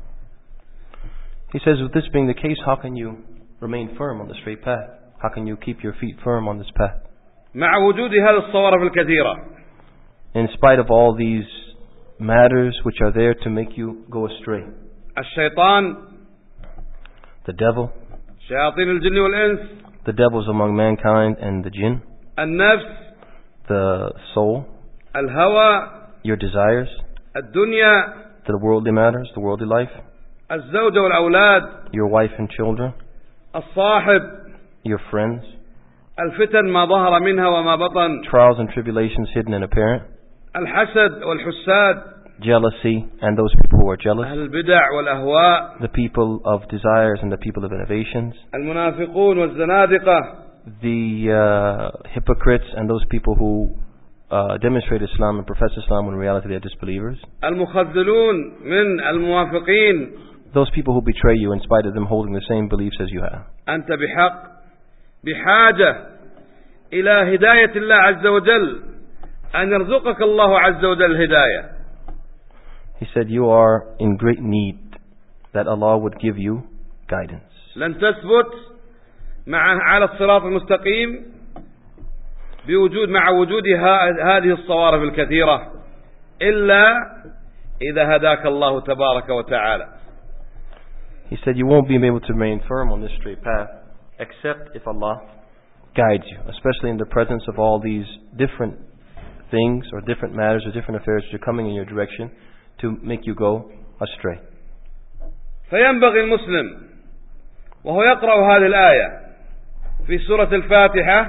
He says, with this being the case, how can you remain firm on the straight path? How can you keep your feet firm on this path? مع وجود هذه الصوارف الكثيرة. In spite of all these matters which are there to make you go astray. الشيطان, the devil, شياطين الجن والإنس, the devils among mankind and the jinn, النفس, the soul, الهوى, your desires, الدنيا, the worldly matters, the worldly life, الزوجة والأولاد, your wife and children, الصاحب, your friends, الفتن ما ظهر منها وما بطن, trials and tribulations hidden and apparent, الحسد والحساد, jealousy and those people who are jealous, أهل البدع والأهواء, the people of desires and the people of innovations, المنافقون والزنادقة, the uh, hypocrites and those people who uh, demonstrate Islam and profess Islam when in reality they are disbelievers, المخذلون من الموافقين, those people who betray you in spite of them holding the same beliefs as you have. أنت بحق بحاجة إلى هداية الله عز وجل، أن يرزقك الله عز وجل الهداية. He said you are in great need that Allah would give you guidance. لن تثبت مع على الصراط المستقيم بوجود مع وجود هذه الصوارف الكثيرة إلا إذا هداك الله تبارك وتعالى. He said you won't be able to remain firm on this straight path except if Allah guides you, especially in the presence of all these different things or different matters or different affairs which are coming in your direction to make you go astray. فينبغي المسلم وهو يقرأ هذه الآية في سورة الفاتحة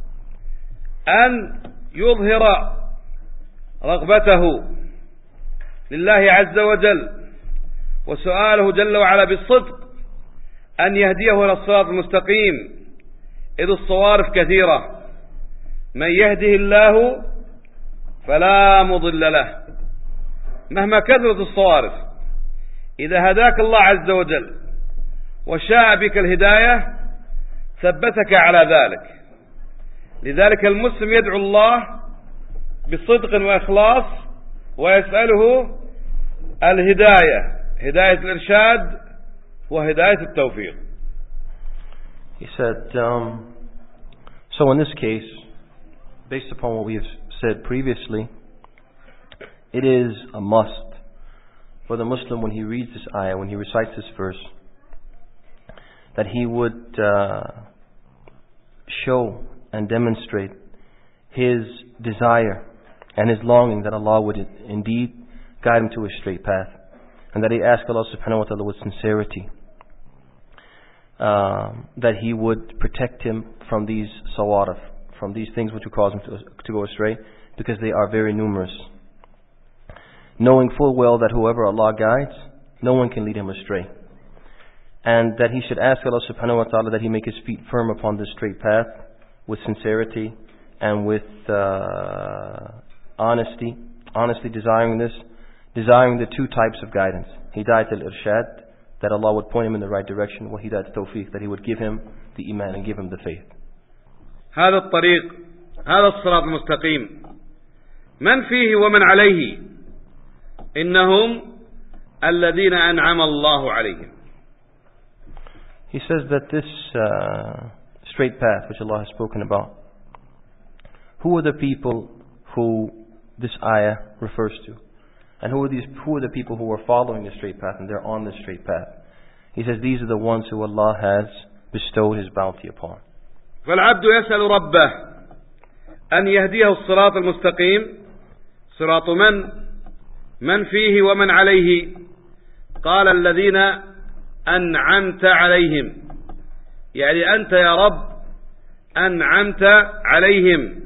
أن يظهر رغبته لله عز وجل وسؤاله جل وعلا بالصدق أن يهديه إلى الصراط المستقيم، إذ الصوارف كثيرة، من يهده الله فلا مضل له مهما كثرت الصوارف. إذا هداك الله عز وجل وشاء بك الهداية ثبتك على ذلك. لذلك المسلم يدعو الله بصدق وإخلاص ويسأله الهداية، هداية الإرشاد وهداية التوفيق. He said, um, so in this case, based upon what we have said previously, it is a must for the Muslim when he reads this ayah, when he recites this verse, that he would uh, show and demonstrate his desire and his longing that Allah would indeed guide him to a straight path, and that he ask Allah subhanahu wa ta'ala with sincerity um, that he would protect him from these sawarif, from these things which would cause him to, to go astray, because they are very numerous. Knowing full well that whoever Allah guides, no one can lead him astray. And that he should ask Allah subhanahu wa ta'ala that he make his feet firm upon this straight path with sincerity and with uh, honesty, honestly desiring this, desiring the two types of guidance. Hidayat al-irshad, that Allah would point him in the right direction, wa hidayat al-tawfiq, that he would give him the iman and give him the faith. هذا الطريق هذا الصراط المستقيم من فيه ومن عليه إنهم الذين أنعم الله عليهم. He says that this uh, straight path which Allah has spoken about, who are the people who this ayah refers to? And who are these? Who are the people who are following the straight path and they're on the straight path? He says these are the ones who Allah has bestowed His bounty upon. فالعبد يسأل ربه أن يهديه الصراط المستقيم صراط من من فيه ومن عليه قال الذين أنعمت عليهم يعني أنت يا رب أنعمت عليهم.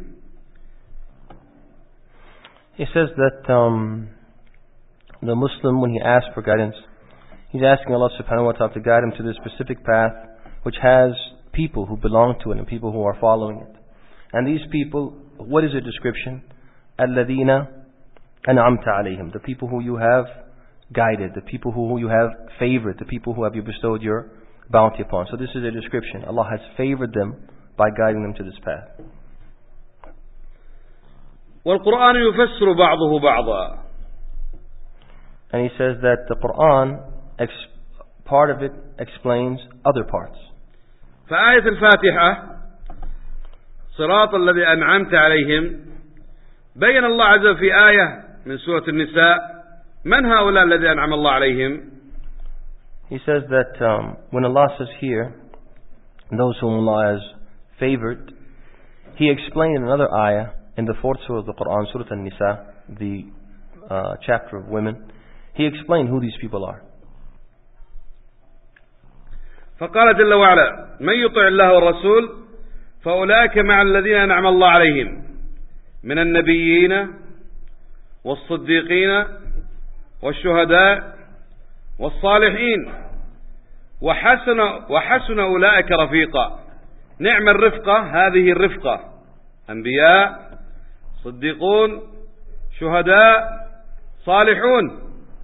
He says that um, the Muslim, when he asks for guidance, he's asking Allah subhanahu wa ta'ala to guide him to this specific path which has people who belong to it and people who are following it. And these people, what is their description? الَّذِينَ أَنْعَمْتَ عَلَيْهِمْ, the people who you have guided, the people who you have favored, the people who have you bestowed your bounty upon. So this is their description. Allah has favored them by guiding them to this path. والقرآن يفسر بعضه بعضا. And he says that the Quran, part of it explains other parts. فآية الفاتحة صراط الذي أنعمت عليهم بين الله عز وجل في آية من سورة النساء من هؤلاء الذي أنعم الله عليهم. He says that um, when Allah says here, those whom Allah has favored, He explained in another ayah in the fourth surah of the Quran, Surah An-Nisa, the uh, chapter of women, He explained who these people are. فقال جل وعلا من يطع الله والرسول فأولئك مع الذين أنعم الله عليهم من النبيين والصديقين والشهداء والصالحين وحسن وحسن أولئك رفيقا. نعم الرفقة هذه الرفقة، أنبياء صديقون شهداء صالحون.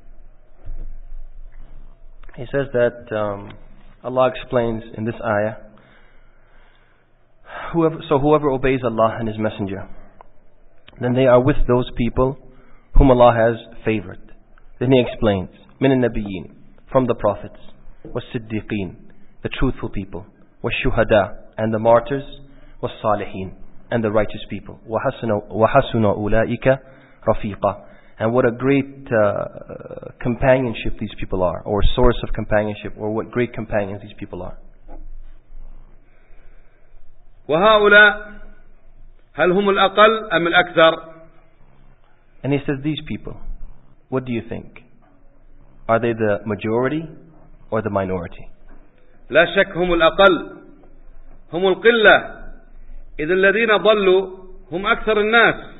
He says that um, Allah explains in this ayah, whoever, so whoever obeys Allah and His Messenger, then they are with those people whom Allah has favored. Then He explains, min al-nabiyyin, from the prophets, was-siddiqeen, the truthful people, was-shuhada, and the martyrs, was-salihin, and the righteous people, wa-hasuna ulaika rafiqa. And what a great uh, companionship these people are, or source of companionship, or what great companions these people are. وهؤلاء هل هم الأقل أم الأكثر؟ And he says, these people, what do you think? Are they the majority or the minority? لا شك هم الأقل، هم القلة، إذ الذين ضلوا هم أكثر الناس.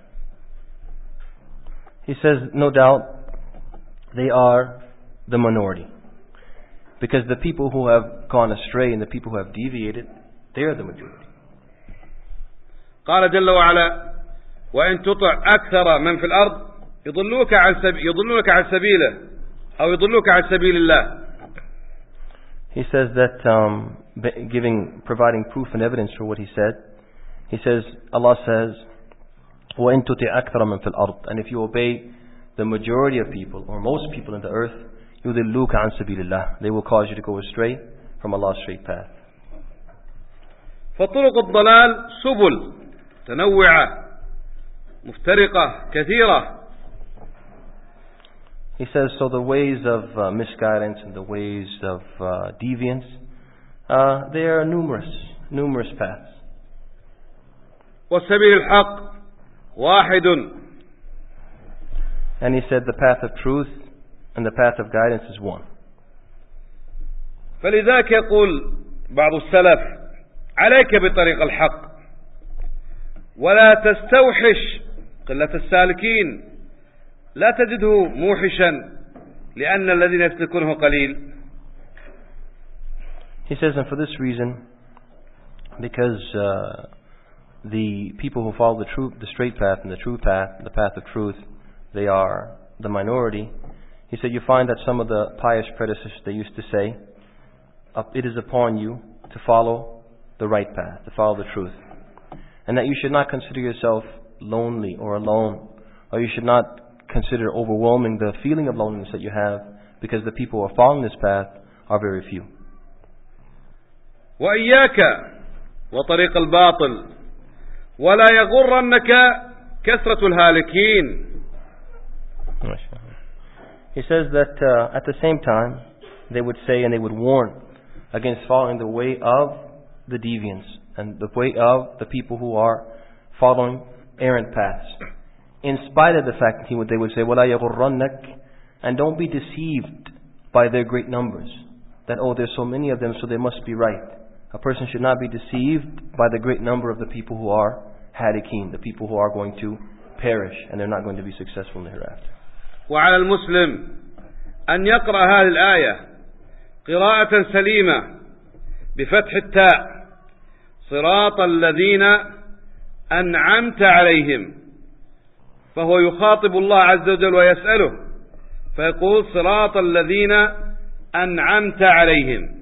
He says, no doubt, they are the minority. Because the people who have gone astray and the people who have deviated, they are the majority. قال جل وعلا وإن تطع أكثر من في الأرض يضلوك عن سبيل يضلونك عن سبيله أو يضلوك عن سبيل الله. He says that um, giving, providing proof and evidence for what he said. He says, Allah says, وَإِن تُطِعْ أَكْثَرَ مِنْ فِي الْأَرْضِ, and if you obey the majority of people or most people in the earth, يُضِلُّوكَ عَنْ سَبِيلِ اللَّهِ, they will cause you to go astray from Allah's straight path. فطرق الضلال سبل تنوعة مفترقة كثيرة. He says, so the ways of uh, misguidance and the ways of uh, deviance, uh, they are numerous, numerous paths. وسبيل الحق واحد. And he said the path of truth and the path of guidance is one. فلذلك يقول بعض السلف عليك بطريق الحق ولا تستوحش قلة السالكين لا تجده موحشا لأن الذين يسلكونه قليل. He says, and for this reason, because uh, the people who follow the true, the straight path and the true path, the path of truth, they are the minority. He said, you find that some of the pious predecessors, they used to say, it is upon you to follow the right path, to follow the truth. And that you should not consider yourself lonely or alone, or you should not consider overwhelming the feeling of loneliness that you have, because the people who are following this path are very few. وإياك وطريق الباطل ولا يغرنك كثرة الهالكين. He says that uh, at the same time they would say and they would warn against following the way of the deviants and the way of the people who are following errant paths. In spite of the fact that he would, they would say, وَلَا يَغُرَّنَّكَ, and don't be deceived by their great numbers. That, oh, there's so many of them, so they must be right. A person should not be deceived by the great number of the people who are halikin, the people who are going to perish, and they're not going to be successful in the hereafter. وعلى المسلم أن يقرأ هذه الآية قراءة سليمة بفتح التاء صراط الذين أنعمت عليهم فهو يخاطب الله عز وجل ويسأله فيقول صراط الذين أنعمت عليهم.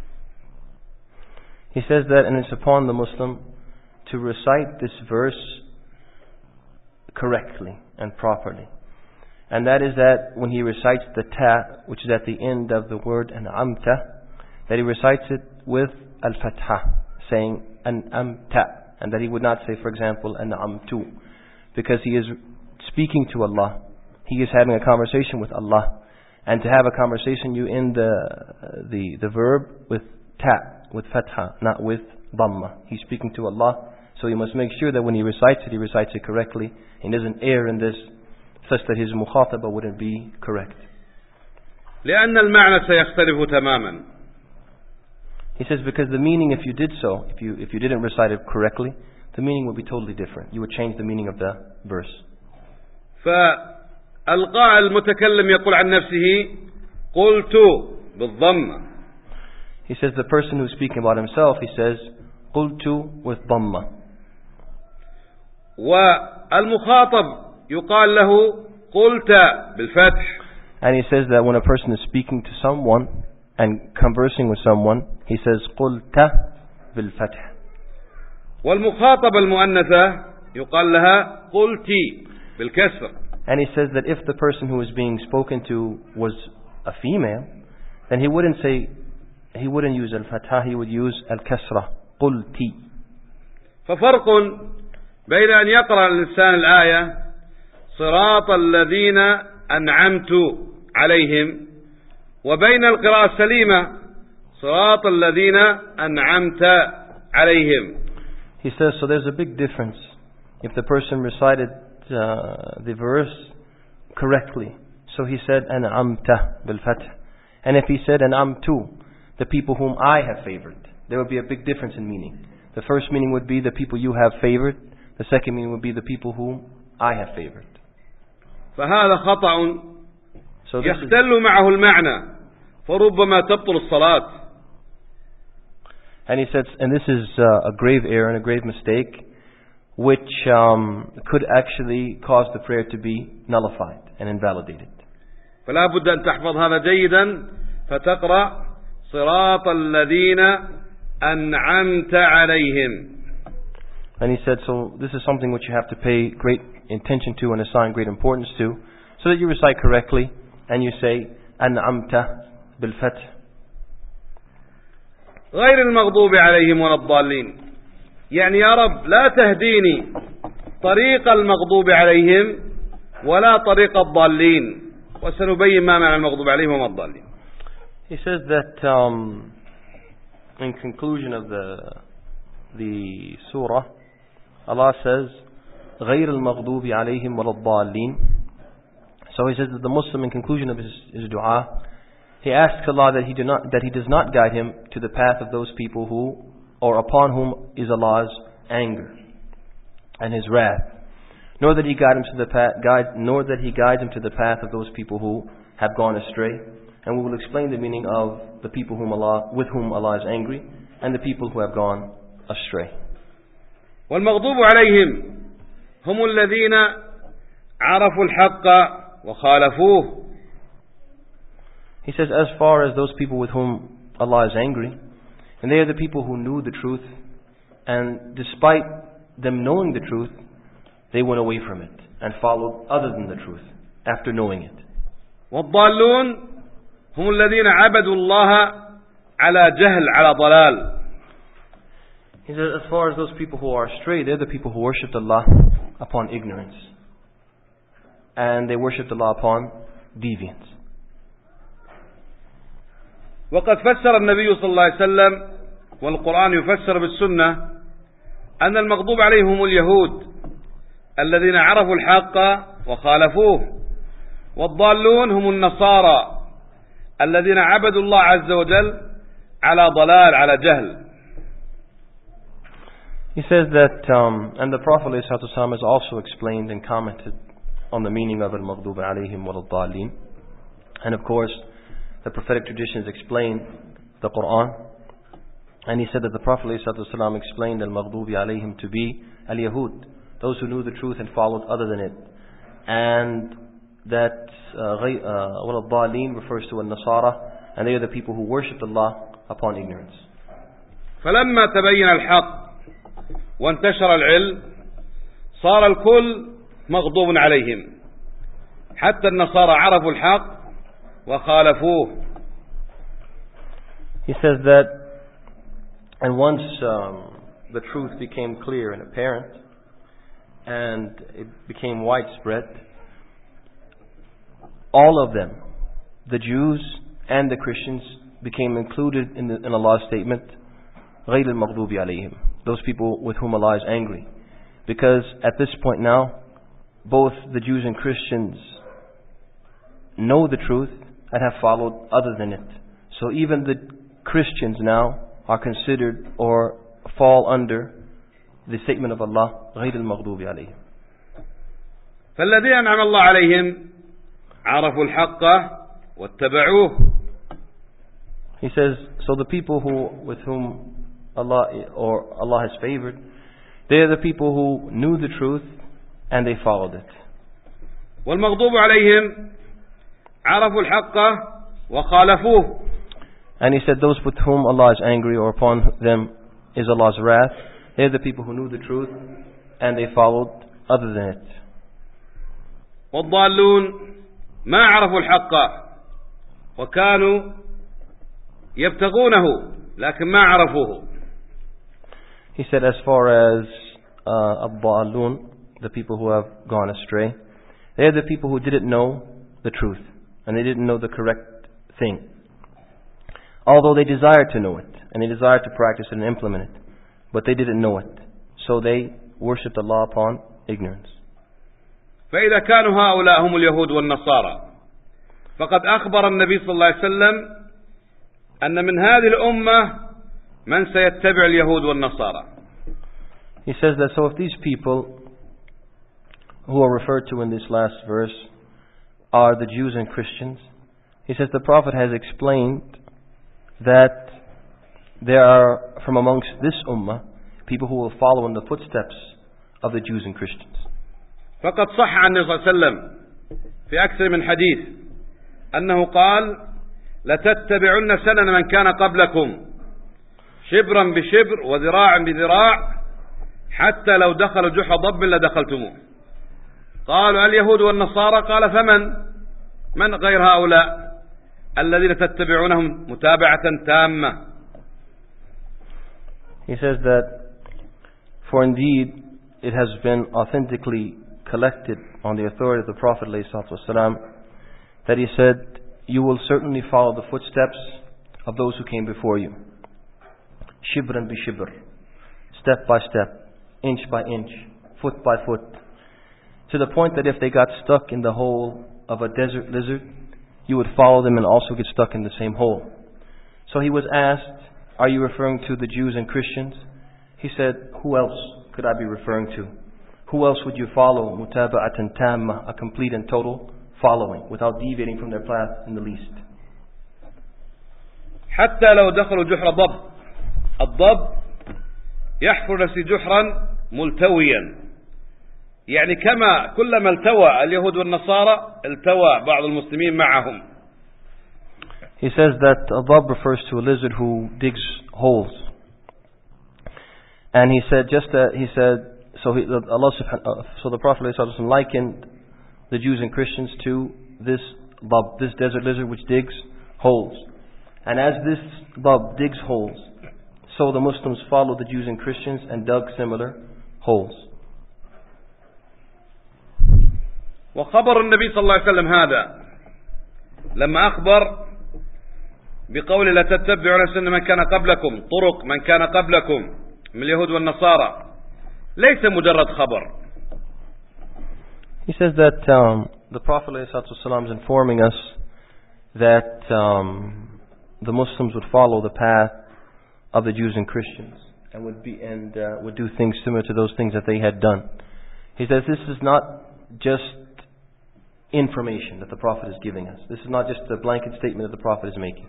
He says that, and it's upon the Muslim to recite this verse correctly and properly. And that is that when he recites the ta, which is at the end of the word an'amta, that he recites it with al-fatha, saying an'amta, and that he would not say, for example, an'amtu, because he is speaking to Allah. He is having a conversation with Allah. And to have a conversation, you end the, the, the verb with ta, with fatha, not with dhamma. He's speaking to Allah, so he must make sure that when he recites it, he recites it correctly. He doesn't err in this, such that his mukhataba wouldn't be correct. لأن المعنى سيختلف تماما. He says because the meaning, if you did so, if you if you didn't recite it correctly, the meaning would be totally different. You would change the meaning of the verse. فالقاء المتكلم يقول عن نفسه قلت بالضمة. He says the person who's speaking about himself, he says قلت with dhamma. والمخاطب يقال له قلت بالفتح. And he says that when a person is speaking to someone and conversing with someone, he says قلت بالفتح. والمخاطبة المؤنثة يقال لها قلتي بالكسر. And he says that if the person who is being spoken to was a female, then he wouldn't say, he wouldn't use al-fatah, he would use al-kasra, قلتي. ففرق بين أن يقرأ الإنسان الآية صراط الذين أنعمت عليهم وبين القراءة السليمة صراط الذين أنعمت عليهم. He says, so there's a big difference if the person recited uh, the verse correctly. So he said, أنعمت بالفتح. And if he said, أنعمت, the people whom I have favored, there would be a big difference in meaning. The first meaning would be the people you have favored. The second meaning would be the people whom I have favored. فهذا خطأ so يختل معه المعنى فربما تبطل الصلاة. And he says, and this is uh, a grave error and a grave mistake, which um, could actually cause the prayer to be nullified and invalidated. فلا بد أن تحفظ هذا جيدا فتقرأ صراط الذين أنعمت عليهم. And he said, so this is something which you have to pay great attention to and assign great importance to, so that you recite correctly and you say أنعمت بالفتح. غير المغضوب عليهم ولا الضالين. يعني يا رب لا تهديني طريق المغضوب عليهم ولا طريق الضالين. وسنبين ما معنى المغضوب عليهم وما الضالين. He says that um, in conclusion of the the surah, Allah says غير المغضوب عليهم ولا الضالين. So he says that the Muslim, in conclusion of his, his dua, he asks Allah that he do not that He does not guide him to the path of those people who, or upon whom is Allah's anger and His wrath, nor that He guide him to the path, guide, nor that He guides him to the path of those people who have gone astray. And we will explain the meaning of the people whom Allah, with whom Allah is angry, and the people who have gone astray. والمغضوب عليهم هم الذين عرفوا الحق وخالفوه. He says, as far as those people with whom Allah is angry, and they are the people who knew the truth, and despite them knowing the truth, they went away from it and followed other than the truth after knowing it. والضالون هم الذين عبدوا الله على جهل على ضلال. He says, as far as those people who are astray, they're the people who worshipped Allah upon ignorance, and they worshipped Allah upon deviance. وقد فسر النبي صلى الله عليه وسلم والقرآن يفسر بالسنة أن المغضوب عليهم هم اليهود الذين عرفوا الحق وخالفوه، والضالون هم النصارى الذين عبدوا الله عز وجل على ضلال على جهل. He says that, um, and the Prophet ﷺ has also explained and commented on the meaning of al-Maghdub alayhim wal-Dhalin. And of course, the prophetic traditions explain the Quran. And he said that the Prophet ﷺ explained al-Maghdub alayhim to be al-Yahud, those who knew the truth and followed other than it. And that uh, wal-Dhalin refers to al-Nasara, and they are the people who worshipped Allah upon ignorance. فلما تبين الحق وانتشر العلم صار الكل مغضوب عليهم حتى النصارى عرفوا الحق وخالفوه. He says that, and once um, the truth became clear and apparent and it became widespread, all of them, the Jews and the Christians, became included in, the, in Allah's statement غير المغضوب عليهم, those people with whom Allah is angry. Because at this point now, both the Jews and Christians know the truth and have followed other than it. So even the Christians now are considered or fall under the statement of Allah غير المغضوب عليهم. فالذين أنعم الله عليهم عرفوا الحق واتبعوه. He says, so the people who with whom Allah or Allah has favored, they are the people who knew the truth and they followed it. والمغضوب عليهم عرفوا الحق وخالفوه. And he said, those with whom Allah is angry or upon them is Allah's wrath, they are the people who knew the truth and they followed other than it. والضالون ما عرفوا الحق وكانوا يبتغونه لكن ما عرفوه. He said, as far as uh, الضالون, the people who have gone astray, they are the people who didn't know the truth and they didn't know the correct thing, although they desired to know it and they desired to practice it and implement it, but they didn't know it, so they worshipped Allah upon ignorance. فإذا كانوا هؤلاء هم اليهود والنصارى فقد أخبر النبي صلى الله عليه وسلم أن من هذه الأمة من سيتبع اليهود والنصارى. He says that, so if these people who are referred to in this last verse are the Jews and Christians, he says the Prophet has explained that there are from amongst this ummah people who will follow in the footsteps of the Jews and Christians. فقد صح عن النبي صلى الله عليه وسلم في أكثر من حديث أنه قال لتتبعن سنن من كان قبلكم شبرا بشبر وذراعا بذراع حتى لو دخلوا جحر ضب لدخلتموه. قالوا اليهود والنصارى، قال فمن من غير هؤلاء الذين تتبعونهم متابعة تامة. He says that, for indeed it has been authentically collected on the authority of the Prophet ﷺ that he said, you will certainly follow the footsteps of those who came before you. Shibran bi shibr, step by step, inch by inch, foot by foot, to the point that if they got stuck in the hole of a desert lizard, you would follow them and also get stuck in the same hole. So he was asked, are you referring to the Jews and Christians? He said, who else could I be referring to? Who else would you follow? Mutaba'atan tamma, a complete and total following, without deviating from their path in the least. حتى لو دخلوا جحر ضب. الضب يحفر نفسه جحرا ملتويا، يعني كما كلما التوى اليهود والنصارى التوى بعض المسلمين معهم. He says that a ضب refers to a lizard who digs holes. And he said just that he said so he, Allah subhanahu, so the Prophet ﷺ likened the Jews and Christians to this ضب, this desert lizard which digs holes. And as this ضب digs holes, so the Muslims followed the Jews and Christians and dug similar holes. وخبر النبي صلى الله عليه وسلم هذا لما أخبر بقول لا تتبعون سنن من كان قبلكم طرق من كان قبلكم من اليهود والنصارى ليس مجرد خبر. He says that um, the Prophet ﷺ is informing us that um, the Muslims would follow the path of the Jews and Christians and would be and uh, would do things similar to those things that they had done. He says this is not just information that the Prophet is giving us. This is not just a blanket statement that the Prophet is making.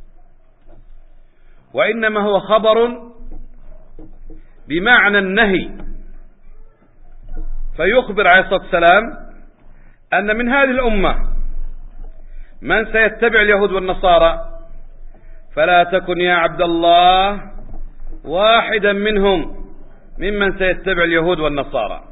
وإنما هو خبر بمعنى النهي، فيخبر عليه الصلاة والسلام أن من هذه الأمة من سيتبع اليهود والنصارى فلا تكن يا عبد الله واحدا منهم ممن سيتبع اليهود والنصارى.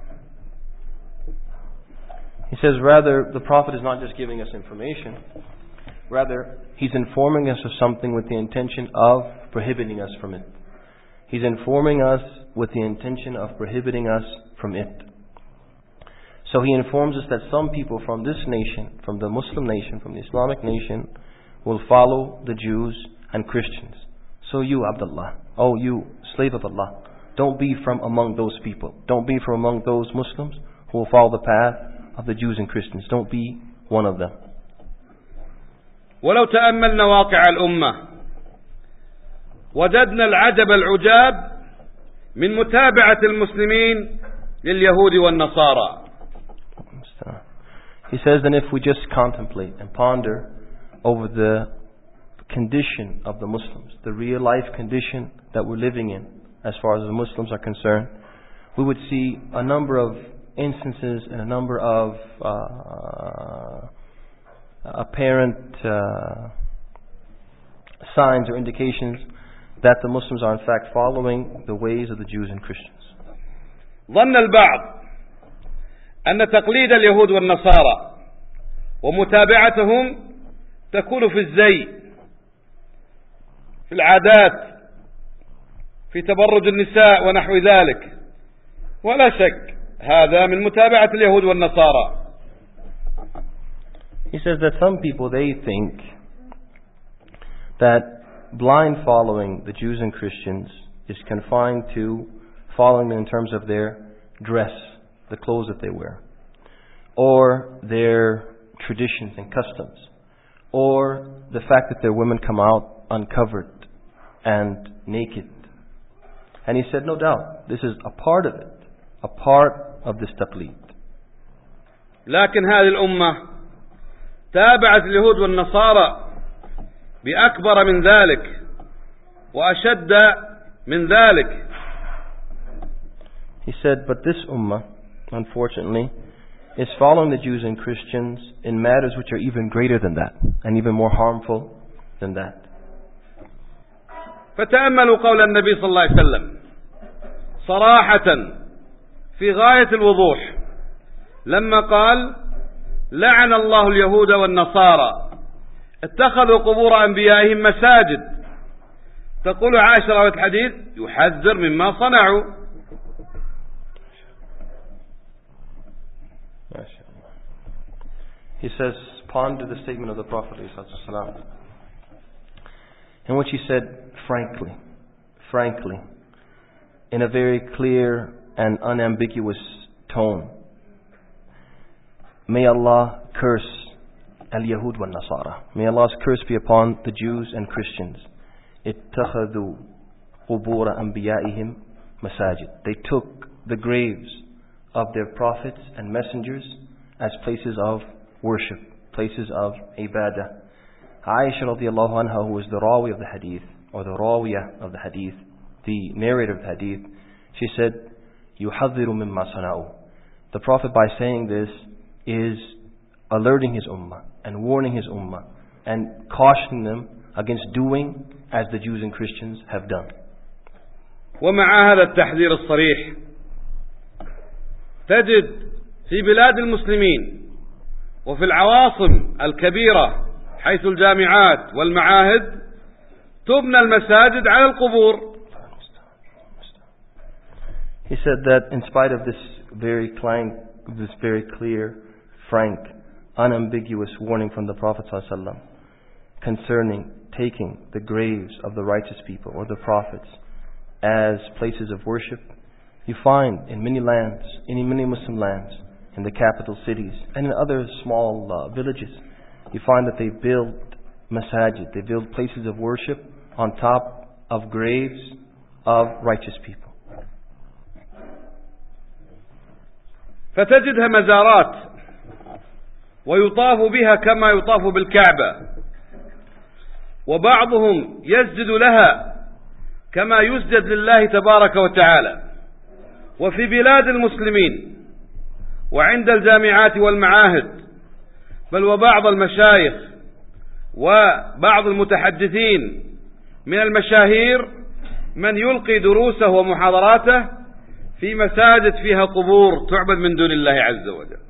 He says rather the Prophet is not just giving us information, rather he's informing us of something with the intention of prohibiting us from it. He's informing us with the intention of prohibiting us from it. So he informs us that some people from this nation, from the Muslim nation, from the Islamic nation, will follow the Jews and Christians. So you, Abdullah, oh you, slave of Allah, don't be from among those people. Don't be from among those Muslims who will follow the path of the Jews and Christians. Don't be one of them. ولو تأملنا واقع الأمة وجدنا العجب العجاب من متابعة المسلمين لليهود والنصارى. He says then if we just contemplate and ponder over the condition of the Muslims, the real life condition that we're living in as far as the Muslims are concerned, we would see a number of instances and a number of uh, apparent uh, signs or indications that the Muslims are in fact following the ways of the Jews and Christians. ظن البعض أن تقليد اليهود والنصارى ومتابعتهم تكون في الزي، في العادات، في تبرج النساء ونحو ذلك، ولا شك هذا من متابعة اليهود والنصارى. He says that some people, they think that blind following the Jews and Christians is confined to following them in terms of their dress, the clothes that they wear, or their traditions and customs, or the fact that their women come out uncovered and naked. And he said, no doubt, this is a part of it, a part of this taqleed. لكن هذه الأمة تابعت اليهود والنصارى بأكبر من ذلك وأشد من ذلك. He said, but this ummah, unfortunately, is following the Jews and Christians in matters which are even greater than that, and even more harmful than that. فتأملوا قول النبي صلى الله عليه وسلم صراحة في غاية الوضوح لما قال لعن الله اليهود والنصارى اتخذوا قبور أنبيائهم مساجد. تقول عائشة راوية الحديث يحذر مما صنعوا. He says, ponder the statement of the Prophet ﷺ, in which he said, frankly, frankly, in a very clear and unambiguous tone, may Allah curse al-Yahud wal-Nasara. May Allah's curse be upon the Jews and Christians. اتخذوا قبور أنبيائهم مساجد. They took the graves of their prophets and messengers as places of worship, places of ibadah. Aisha radiallahu anha, who was the rawi of the hadith, or the rawiyah of the hadith, the narrator of the hadith, she said, يُحَذِّرُ مِمَّا صَنَعُوا. The Prophet, by saying this, is alerting his ummah and warning his ummah and cautioning them against doing as the Jews and Christians have done. ومع هذا التحذير الصريح تجد في بلاد المسلمين وفي العواصم الكبيرة حيث الجامعات والمعاهد تبنى المساجد على القبور. He said that in spite of this very clank, this very clear, frank, unambiguous warning from the Prophet ﷺ concerning taking the graves of the righteous people or the prophets as places of worship, you find in many lands, in many Muslim lands, in the capital cities and in other small uh, villages, you find that they build masajid, they build places of worship on top of graves of righteous people. فتجدها مزارات ويطاف بها كما يطاف بالكعبة وبعضهم يسجد لها كما يسجد لله تبارك وتعالى. وفي بلاد المسلمين وعند الجامعات والمعاهد بل وبعض المشايخ وبعض المتحدثين من المشاهير من يلقي دروسه ومحاضراته في مساجد فيها قبور تعبد من دون الله عز وجل.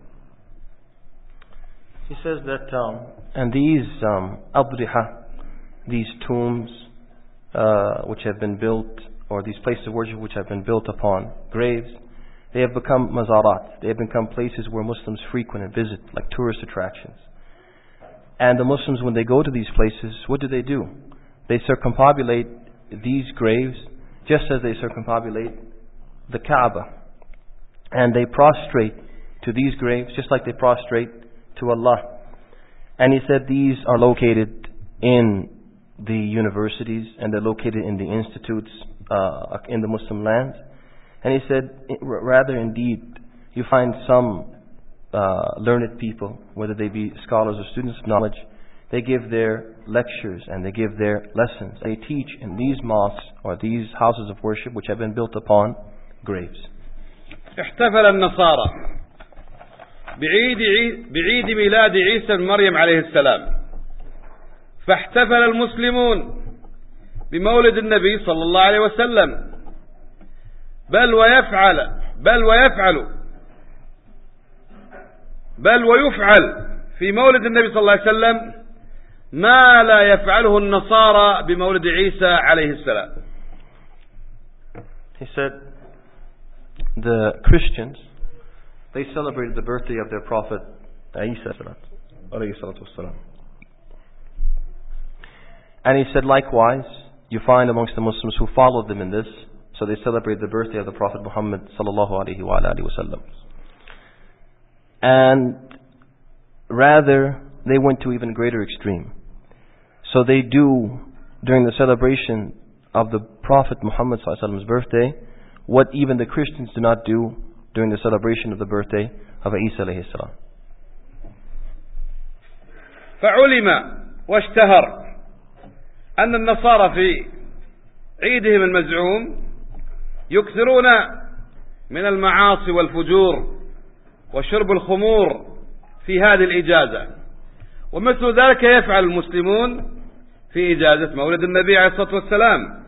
He says that um, and these um, adriha, these tombs uh, which have been built, or these places of worship which have been built upon graves, they have become mazarat. They have become places where Muslims frequent and visit, like tourist attractions. And the Muslims, when they go to these places, what do they do? They circumambulate these graves just as they circumambulate the Kaaba. And they prostrate to these graves just like they prostrate to Allah. And he said these are located in the universities and they're located in the institutes uh, in the Muslim lands. And he said, rather indeed, you find some uh, learned people, whether they be scholars or students of knowledge, they give their lectures and they give their lessons. They teach in these mosques or these houses of worship which have been built upon graves. احتفل النصارى بعيد بعيد ميلاد عيسى بن مريم عليه السلام فاحتفل المسلمون بمولد النبي صلى الله عليه وسلم بل ويفعل بل ويفعل بل ويفعل في مولد النبي صلى الله عليه وسلم ما لا يفعله النصارى بمولد عيسى عليه السلام. He said the Christians, they celebrated the birthday of their prophet Isa alayhi salatu wassalam. And he said likewise, you find amongst the Muslims who followed them in this, so they celebrate the birthday of the Prophet Muhammad sallallahu alayhi wa alihi wasallam. And rather, they went to even greater extreme. So they do, during the celebration of the Prophet Muhammad sallallahu alayhi wa sallam's birthday, what even the Christians do not do during the celebration of the birthday of Isa alayhi salam. فعلم واشتهر أن النصارى في عيدهم المزعوم يكثرون من المعاصي والفجور وشرب الخمور في هذه الإجازة، ومثل ذلك يفعل المسلمون في إجازة مولد النبي عليه الصلاة والسلام.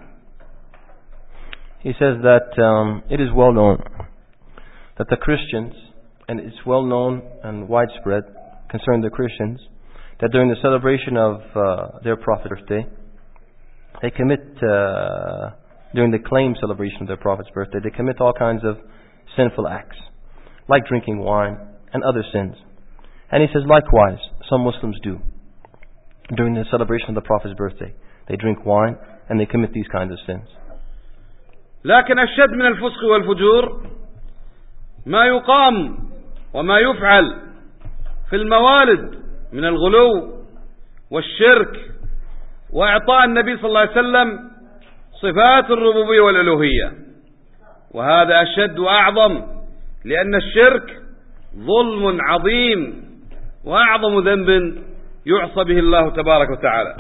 He says that um, it is well known that the Christians, and it's well known and widespread concerning the Christians, that during the celebration of uh, their Prophet's birthday, they commit, uh, during the claimed celebration of their Prophet's birthday, they commit all kinds of sinful acts, like drinking wine and other sins. And he says, likewise, some Muslims do. During the celebration of the Prophet's birthday, they drink wine and they commit these kinds of sins. لكن أشد من الفسق والفجور ما يقام وما يفعل في الموالد من الغلو والشرك وإعطاء النبي صلى الله عليه وسلم صفات الربوبية والألوهية، وهذا أشد وأعظم، لأن الشرك ظلم عظيم وأعظم ذنب يعصى به الله تبارك وتعالى.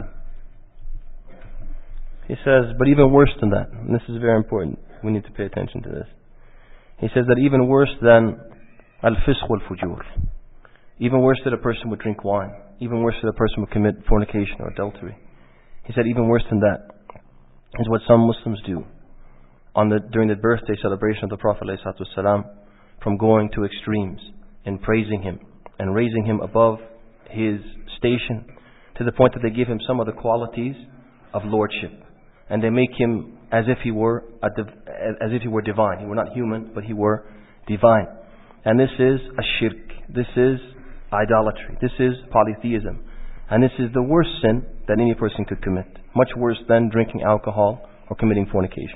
He says, but even worse than that, and this is very important, we need to pay attention to this. He says that even worse than al-fisq wal-fujur, even worse that a person would drink wine, even worse that a person would commit fornication or adultery. He said even worse than that is what some Muslims do on the, during the birthday celebration of the Prophet ﷺ, from going to extremes in praising him and raising him above his station to the point that they give him some of the qualities of lordship, and they make him as if he were a div- as if he were divine. He were not human, but he were divine. And this is a shirk. This is idolatry. This is polytheism. And this is the worst sin that any person could commit. Much worse than drinking alcohol or committing fornication.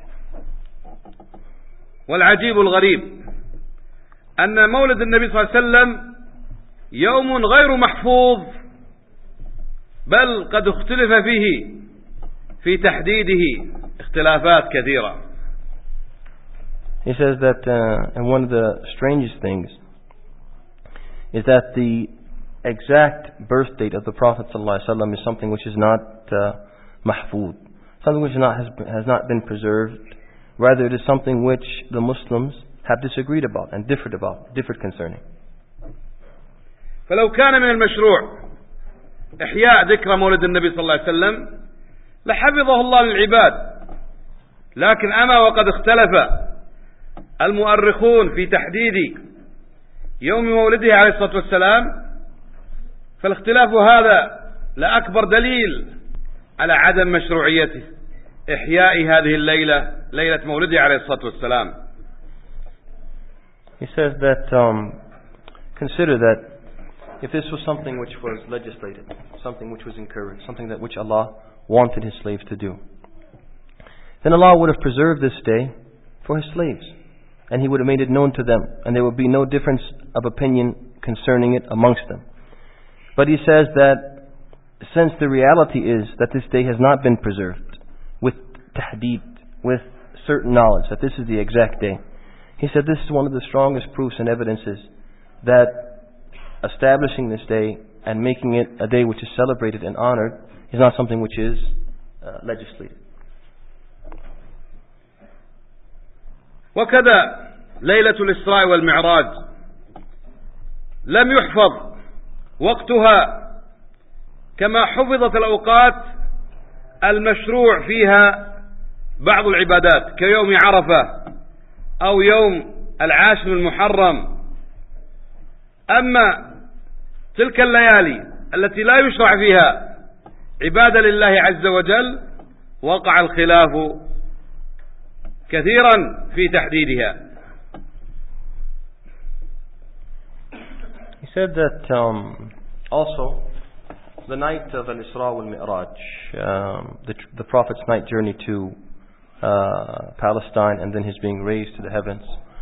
والعجيب الغريب أن مولد النبي صلى الله عليه وسلم يوم غير محفوظ، بل قد اختلف فيه في تحديده اختلافات كثيرة. He says that, uh, and one of the strangest things is that the exact birth date of the Prophet ﷺ is something which is not uh, mahfud, something which is not, has, has not been preserved. Rather, it is something which the Muslims have disagreed about and differed about, differed concerning. فلو كان من المشروع إحياء ذكرى مولد النبي صلى الله عليه وسلم لحفظه الله للعباد، لكن أما وقد اختلف المؤرخون في تحديد يوم مولده عليه الصلاة والسلام، فالاختلاف هذا لأكبر دليل على عدم مشروعيته إحياء هذه الليلة، ليلة مولده عليه الصلاة والسلام. He says that um, consider that if this was something which was legislated, something which was encouraged, something that which Allah wanted His slaves to do, then Allah would have preserved this day for His slaves, and He would have made it known to them, and there would be no difference of opinion concerning it amongst them. But He says that since the reality is that this day has not been preserved with tahdeed, with certain knowledge that this is the exact day, He said this is one of the strongest proofs and evidences that establishing this day and making it a day which is celebrated and honored is not something which is uh, legislated. وكذا ليلة الإسراء والمعراج لم يحفظ وقتها كما حفظت الأوقات المشروع فيها بعض العبادات كيوم عرفة أو يوم العاشر المحرم. أما تلك الليالي التي لا يشرع فيها عبادة لله عز وجل وقع الخلاف كثيرا في تحديدها. He said that um, also the night of Al-Isra wal-Mi'raj, um, the, the Prophet's night journey to uh, Palestine and then his being raised to the heavens,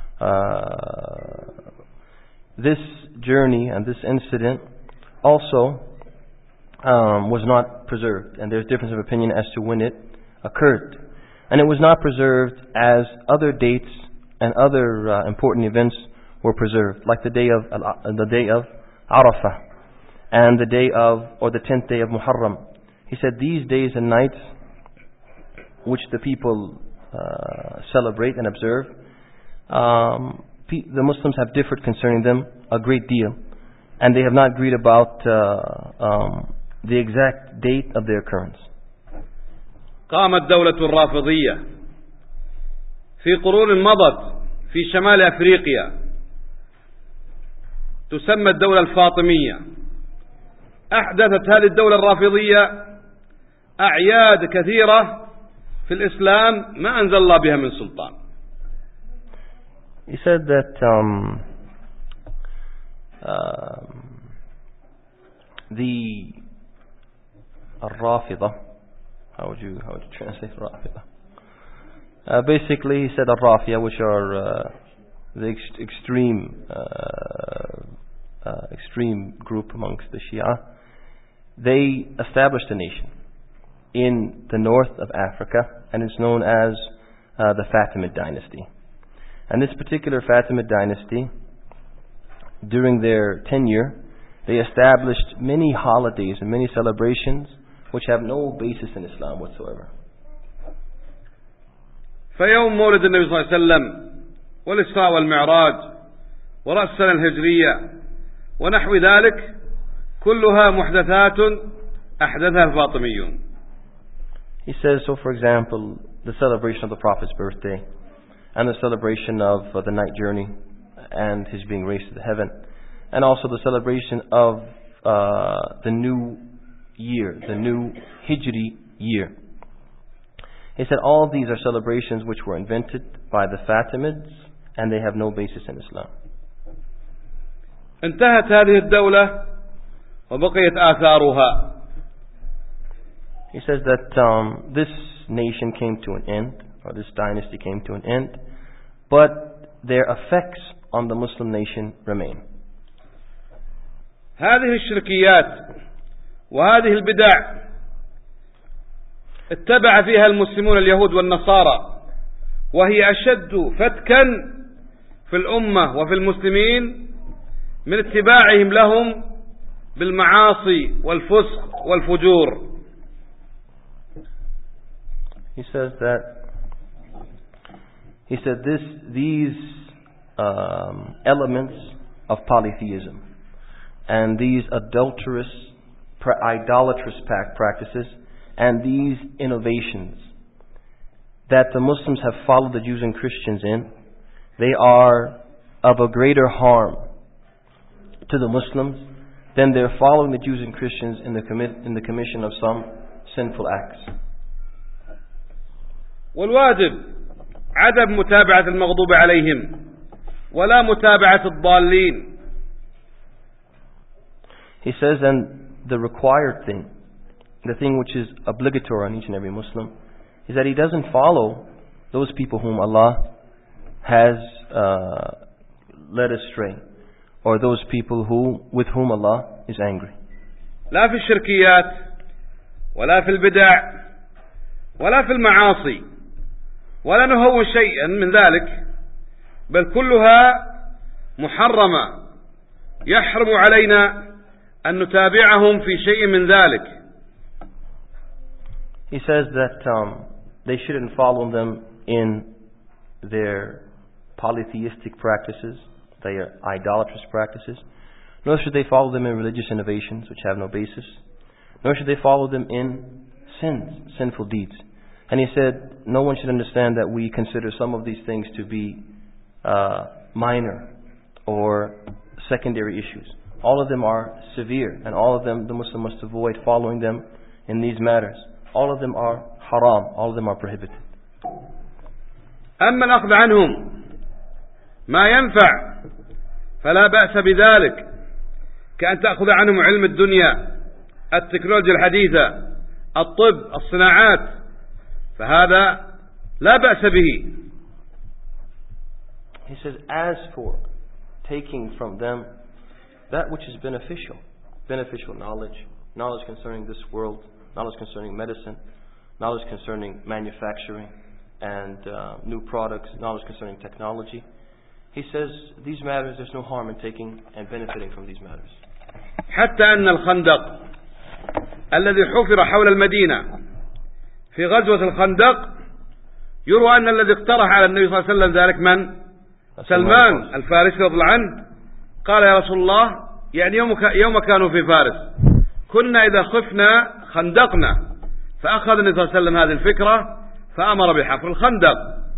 uh, this journey and this incident also um, was not preserved, and there's difference of opinion as to when it occurred. And it was not preserved as other dates and other uh, important events were preserved, like the day of uh, the day of Arafah and the day of, or the tenth day of Muharram. He said these days and nights which the people uh, celebrate and observe, um, the Muslims have differed concerning them a great deal, and they have not agreed about uh, um, the exact date of their occurrence. قامت دولة الرافضية في قرون مضت في شمال أفريقيا تسمى الدولة الفاطمية. أحدثت هذه الدولة الرافضية أعياد كثيرة في الإسلام ما أنزل الله بها من سلطان. He said that um, uh, the Rafida, how would you how would you translate Rafida? Uh, basically, he said Al-Rafia, which are uh, the ex- extreme uh, uh, extreme group amongst the Shia. They established a nation in the north of Africa, and it's known as uh, the Fatimid dynasty. And this particular Fatimid dynasty, during their tenure, they established many holidays and many celebrations which have no basis in Islam whatsoever. فيوم مولد النبي صلى الله عليه وسلم والإسراء والمعراج ورأس السنة الهجرية ونحو ذلك كلها محدثات أحدثها الفاطميون. He says, so for example, the celebration of the Prophet's birthday and the celebration of uh, the night journey and his being raised to the heaven, and also the celebration of uh, the new year, the new Hijri year. He said all of these are celebrations which were invented by the Fatimids and they have no basis in Islam. انتهت هذه الدولة وبقيت آثارها. He says that um, this nation came to an end, or this dynasty came to an end, but their effects on the Muslim nation remain. هذه الشركيات وهذه البدع اتبع فيها المسلمون اليهود والنصارى، وهي أشد فتكا في الأمة وفي المسلمين من اتباعهم لهم بالمعاصي والفسق والفجور. He says that he said this these um, elements of polytheism and these adulterous, idolatrous practices and these innovations that the Muslims have followed the Jews and Christians in, they are of a greater harm to the Muslims than they're following the Jews and Christians in the, commit, in the commission of some sinful acts. والواجب عدم متابعة المغضوب عليهم ولا متابعة الضالين. He says, and the required thing, the thing which is obligatory on each and every Muslim, is that he doesn't follow those people whom Allah has uh, led astray, or those people who with whom Allah is angry. لا في الشركيات ولا في البدع ولا في المعاصي ولا نهون شيئا من ذلك، بل كلها محرمة يحرم علينا أن نتابعهم في شيء من ذلك. He says that um, they shouldn't follow them in their polytheistic practices, their idolatrous practices, nor should they follow them in religious innovations which have no basis, nor should they follow them in sins, sinful deeds. And he said, no one should understand that we consider some of these things to be uh, minor or secondary issues. All of them are severe, and all of them, the Muslim must avoid following them in these matters. All of them are haram, all of them are prohibited. أما الأخذ عنهم ما ينفع فلا بأس بذلك، كأن تأخذ عنهم علم الدنيا، التكنولوجيا الحديثة، الطب، الصناعات، فهذا لا بأس به. He says, as for taking from them that which is beneficial, beneficial knowledge, knowledge concerning this world, knowledge concerning medicine, knowledge concerning manufacturing and uh, new products, knowledge concerning technology. He says these matters, there's no harm in taking and benefiting from these matters. حتى أن الخندق الذي حفر حول المدينة في غزوة الخندق يروى أن الذي اقترح على النبي صلى الله عليه وسلم ذلك من؟ سلمان الفارسي رضي الله عنه قال يا رسول الله يعني يوم يوم كانوا في فارس كنا إذا خفنا خندقنا فأخذ النبي صلى الله عليه وسلم هذه الفكرة فأمر بحفر الخندق.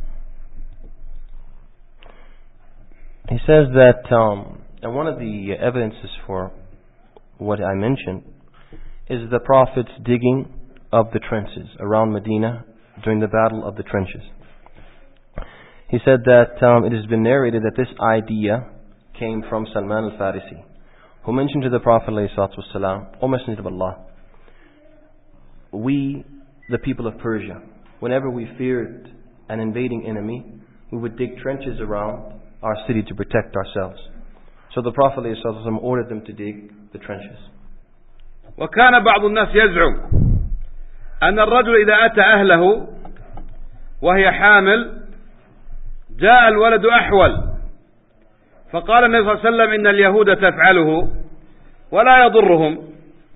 He says that um, and one of the evidences for what I mentioned is the Prophet's digging of the trenches around Medina during the battle of the trenches. He said that um, it has been narrated that this idea came from Salman al-Farisi, who mentioned to the Prophet ﷺ, O Messenger of Allah, we, the people of Persia, whenever we feared an invading enemy, we would dig trenches around our city to protect ourselves. So the Prophet ﷺ ordered them to dig the trenches. وكان بعض الناس يزعم أن الرجل إذا أتى أهله وهي حامل جاء الولد أحول فقال النبي صلى الله عليه وسلم إن اليهود تفعله ولا يضرهم.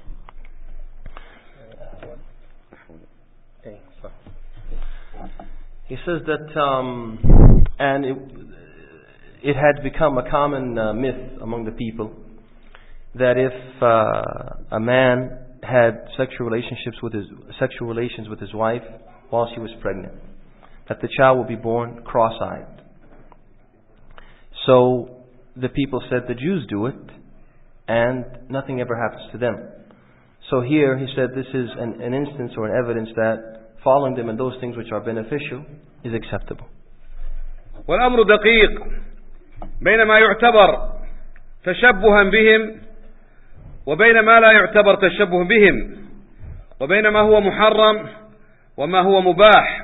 He says that um, and it, it had become a common uh, myth among the people that if uh, a man had sexual relationships with his sexual relations with his wife while she was pregnant, that the child would be born cross-eyed. So the people said the Jews do it and nothing ever happens to them. So here he said this is an, an instance or an evidence that following them in those things which are beneficial is acceptable. والأمر دقيق بينما يعتبر تشبها بهم وبين ما لا يعتبر تشبه بهم وبين ما هو محرم وما هو مباح.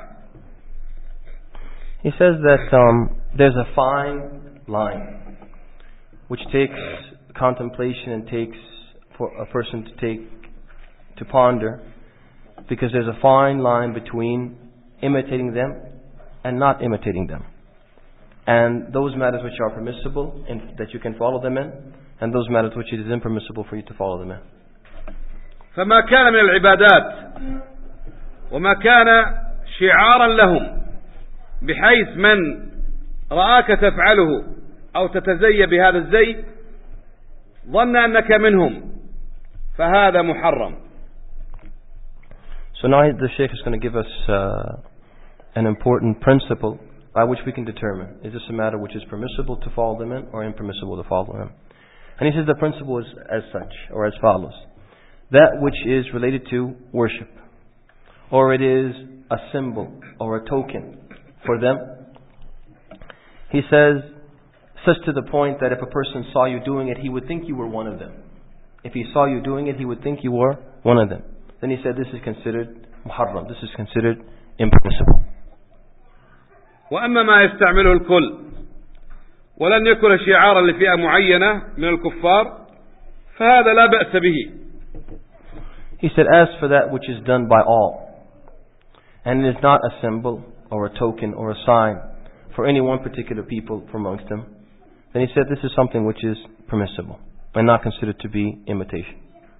He says that um, there's a fine line which takes contemplation and takes for a person to take to ponder, because there's a fine line between imitating them and not imitating them, and those matters which are permissible and that you can follow them in, and those matters which it is impermissible for you to follow them in. فما كان من العبادات وما كان شعارا لهم بحيث من رآك تفعله أو تتزي بهذا الزي ظن أنك منهم فهذا محرم. So now the Shaykh is going to give us uh, an important principle by which we can determine, is this a matter which is permissible to follow them in or impermissible to follow them? And he says the principle is as such, or as follows. That which is related to worship, or it is a symbol or a token for them, he says, such to the point that if a person saw you doing it, he would think you were one of them. If he saw you doing it, he would think you were one of them. Then he said this is considered muharram, this is considered impermissible. وأما ما يستعمله الكل ولن يكن شعارا لفئة معينة من الكفار فهذا لا بأس به. He said, as for that which is done by all, and it is not a symbol or a token or a sign for any one particular people from amongst them, then he said this is something which is permissible and not considered to be imitation.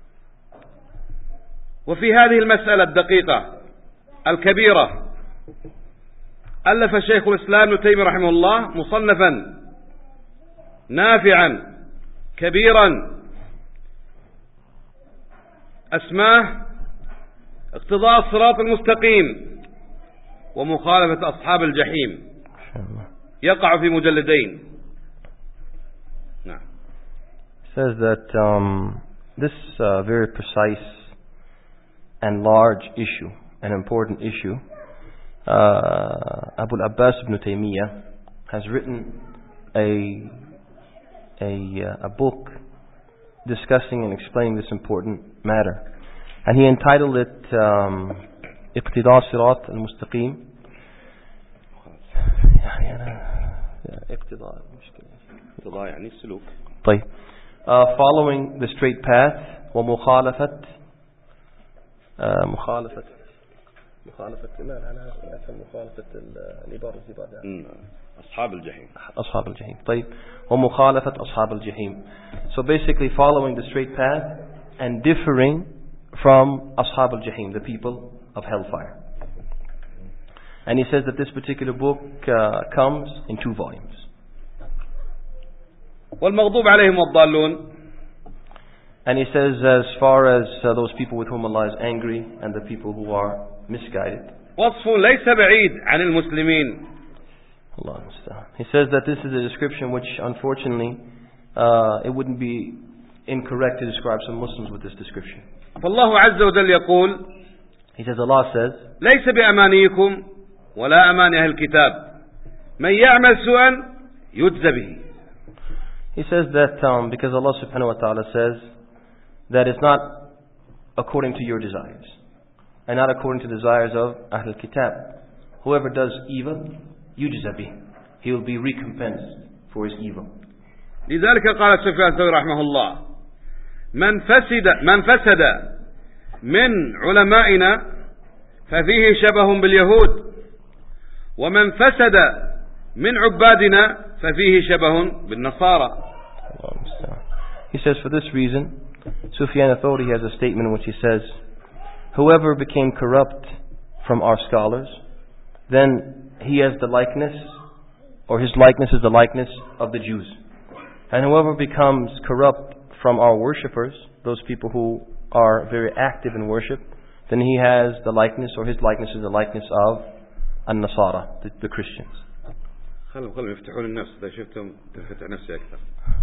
وفي هذه المسألة الدقيقة الكبيرة ألف شيخ الإسلام ابن تيمية رحمه الله مصنفا نافعا كبيرا اسماه اقتضاء الصراط المستقيم ومخالفة أصحاب الجحيم، يقع في مجلدين. نعم. Says that um, this uh, very precise and large issue, an important issue, uh, Abu al-Abbas ibn Taymiyyah has written a a a book discussing and explaining this important matter, and he entitled it um, اقتضاء الصراط المستقيم. يعني أنا اقتضاء اقتضاء يعني السلوك. طيب. Following the straight path ومخالفة uh, مخالفة مخالفة لا أنا أفهم مخالفة العبارة دي بعدها. أصحاب الجحيم. أصحاب الجحيم. طيب. ومخالفة أصحاب الجحيم. So basically following the straight path and differing from أصحاب الجحيم, the people of hellfire. And he says that this particular book uh, comes in two volumes. والمغضوب عليهم والضالون. And he says, as far as uh, those people with whom Allah is angry and the people who are misguided. وصف ليس بعيد عن المسلمين. Allah understand. He says that this is a description which, unfortunately, uh, it wouldn't be incorrect to describe some Muslims with this description. فالله عز وجل يقول, he says, Allah says, ليس بأمانيكم ولا أمان أهل الكتاب من يعمل سوءا يجزى به. He says that um, because Allah subhanahu wa ta'ala says that it's not according to your desires and not according to the desires of Ahl al-Kitab. Whoever does evil, yujza bih. He will be recompensed for his evil. لذلك قال سفيان الثوري رحمه الله من فسد من فسد من علمائنا ففيه شبه باليهود ومن فسد من عبادنا ففيه شبه بالنصارى. He says for this reason, Sufyan al-Thawri has a statement in which he says, whoever became corrupt from our scholars, then he has the likeness, or his likeness is the likeness of the Jews. And whoever becomes corrupt from our worshippers, those people who are very active in worship, then he has the likeness, or his likeness is the likeness of An-Nasara, the, the Christians. خلهم خلهم يفتحون النفس إذا شفتهم تفتح نفسي أكثر.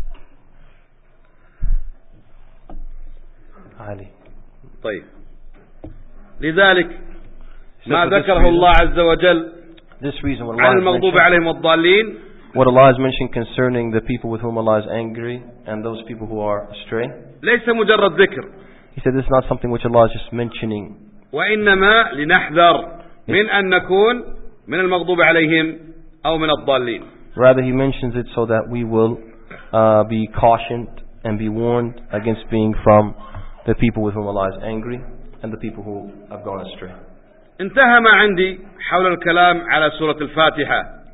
علي. طيب. لذلك ما ذكره الله عز وجل عن المغضوب عليهم والضالين. What Allah has mentioned concerning the people with whom Allah is angry and those people who are astray. ليس مجرد ذكر. He said this is not something which Allah is just mentioning. وإنما لنحذر من أن نكون من المغضوب عليهم أو من الضالين. Rather, he mentions it so that we will uh, be cautioned and be warned against being from the people with whom Allah is angry and the people who have gone astray. انتهى ما عندي حول الكلام على سورة الفاتحة.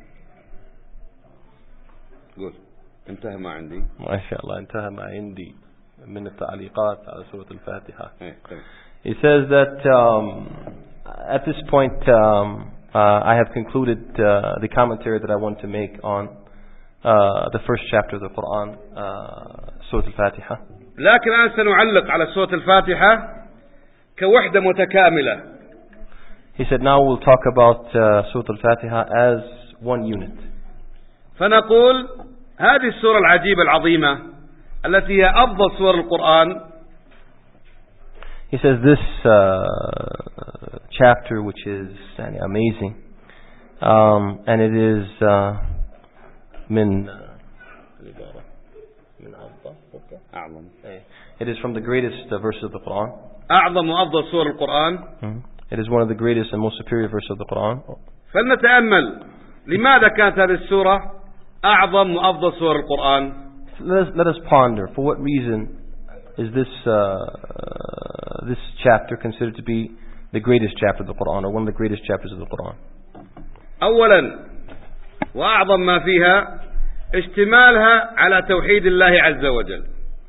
قول انتهى ما عندي. ما شاء الله انتهى ما عندي من التعليقات على سورة الفاتحة. He says that um, at this point um, uh, I have concluded uh, the commentary that I want to make on uh, the first chapter of the Quran, uh, Surah Al-Fatiha. لكن الآن سنعلق على سورة الفاتحة كوحدة متكاملة. He said now we'll talk about uh, Surah Al-Fatiha as one unit. فنقول هذه السورة العجيبة العظيمة التي هي أفضل سور القرآن. He says this uh, chapter which is amazing um, and it is uh, من أعظم. It is from the greatest uh, verses of the Quran. أعظم وأفضل سور القرآن. Mm-hmm. It is one of the greatest and most superior verses of the Quran. فلنتأمل لماذا كانت هذه السورة أعظم وأفضل سور القرآن. Let us, let us ponder for what reason is this uh, this chapter considered to be the greatest chapter of the Quran or one of the greatest chapters of the Quran. أولا وأعظم ما فيها اشتمالها على توحيد الله عز وجل.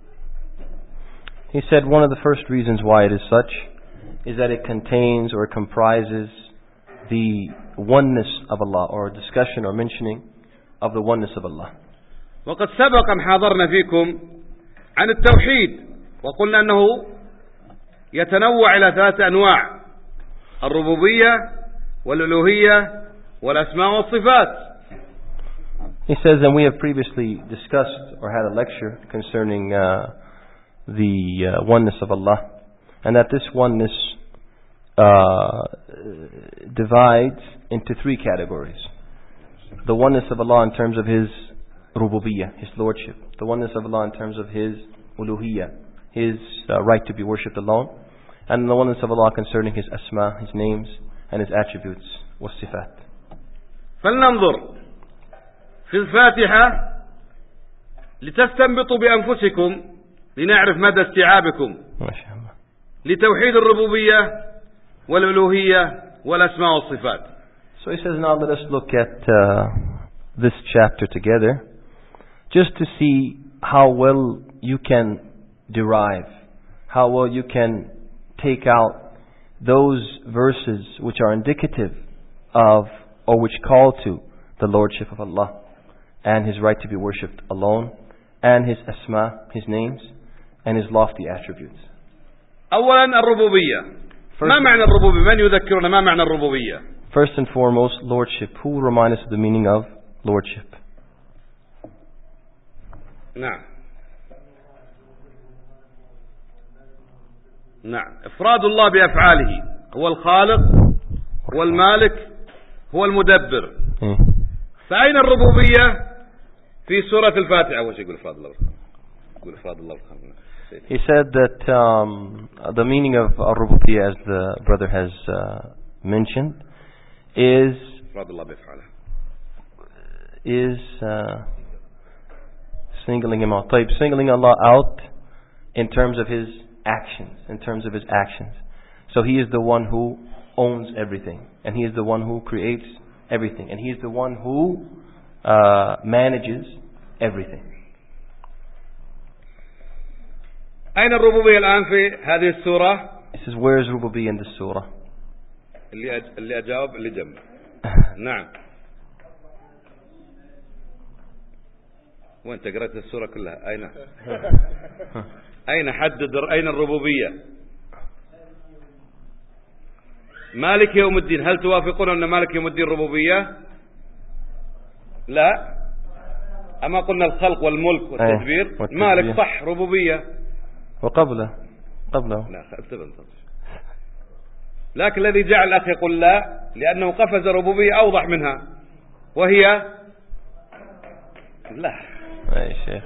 He said one of the first reasons why it is such is that it contains or comprises the oneness of Allah, or a discussion or mentioning of the oneness of Allah. وقد سبق أن حاضرنا فيكم عن التوحيد وقلنا أنه يتنوع إلى ثلاث أنواع: الربوبية والألوهية والأسماء والصفات. He says, and we have previously discussed or had a lecture concerning uh, the uh, oneness of Allah, and that this oneness uh, divides into three categories. The oneness of Allah in terms of His rububiyyah, His lordship. The oneness of Allah in terms of His uluhiyyah, His uh, right to be worshipped alone. And the oneness of Allah concerning His asma, His names, and His attributes, was-sifat. فلننظر في الفاتحة لتستنبطوا بأنفسكم لنعرف مدى استيعابكم لتوحيد الربوبية والألوهية والأسماء والصفات. So he says, now let us look at uh, this chapter together, just to see how well you can derive, how well you can take out those verses which are indicative of, or which call to, the Lordship of Allah and His right to be worshipped alone, and His asma, His names, and His lofty attributes. أولا الربوبية. ما معنى الربوبية؟ من يذكرنا ما معنى الربوبية؟ First and foremost, Lordship. Who will remind us of the meaning of Lordship? نعم. نعم. إفراد الله بأفعاله. هو الخالق، هو المالك، هو المدبر. فأين الربوبية في سورة الفاتحة؟ وش يقول إفراد الله؟ يقول إفراد الله. He said that um, the meaning of al-rububiyyah, as the brother has uh, mentioned, is is uh, singling him out. Type singling Allah out in terms of His actions, in terms of His actions. So He is the one who owns everything, and He is the one who creates everything, and He is the one who uh, manages everything. أين الربوبية الآن في هذه السورة؟ This is where is rububiyyah in this surah? اللي أج... اللي أجاوب اللي جنب. نعم. وأنت قرأت السورة كلها أين؟ أين حدد أين الربوبية؟ مالك يوم الدين. هل توافقون أن مالك يوم الدين ربوبية؟ لا. أما قلنا الخلق والملك والتدبير. مالك صح ربوبية. وقبله قبله لا انتبه. لكن الذي جعل الأخ يقول لا لأنه قفز ربوبية أوضح منها وهي لا أي شيخ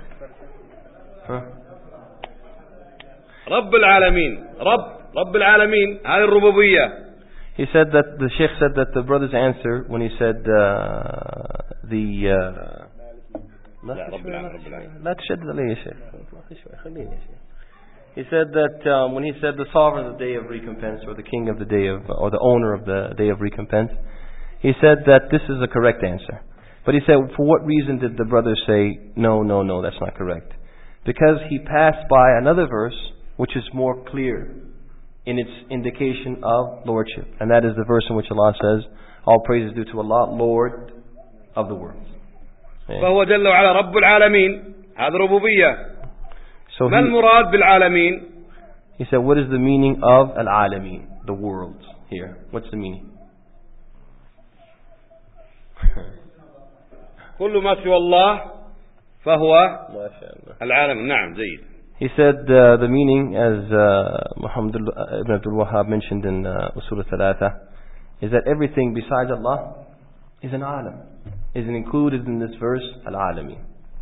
رب العالمين. رب رب العالمين هذه الربوبية. He said that the Sheikh said that the brother's answer when he said uh, the uh, لا رب العالمين لا تشدد عليه يا شيخ خليني يا شيخ. He said that um, when he said the sovereign of the day of recompense, or the king of the day of, or the owner of the day of recompense, he said that this is the correct answer. But he said, for what reason did the brother say, no, no, no, that's not correct? Because he passed by another verse which is more clear in its indication of lordship. And that is the verse in which Allah says, all praise is due to Allah, Lord of the world. فهو جل وعلا رب العالمين. هذا ربوبية. So ما المراد بالعالمين? He said, what is the meaning of al-alamin, the worlds here? What's the meaning? كل ما سوى الله فهو العالم. نعم جيد. He said uh, the meaning, as uh, Muhammad ibn Abdul Wahhab mentioned in uh, Usul al-Thalatha, is that everything besides Allah is an alam, is included in this verse, al-alamin.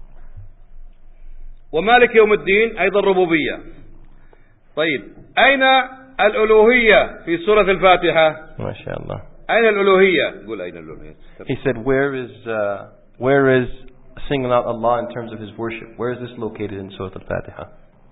ومالك يوم الدين أيضا ربوبية. طيب أين الألوهية في سورة الفاتحة؟ ما شاء الله. أين الألوهية؟ قول أين الألوهية. He said, where is uh, where is singling out Allah in terms of His worship? Where is this located in Surah Al-Fatiha?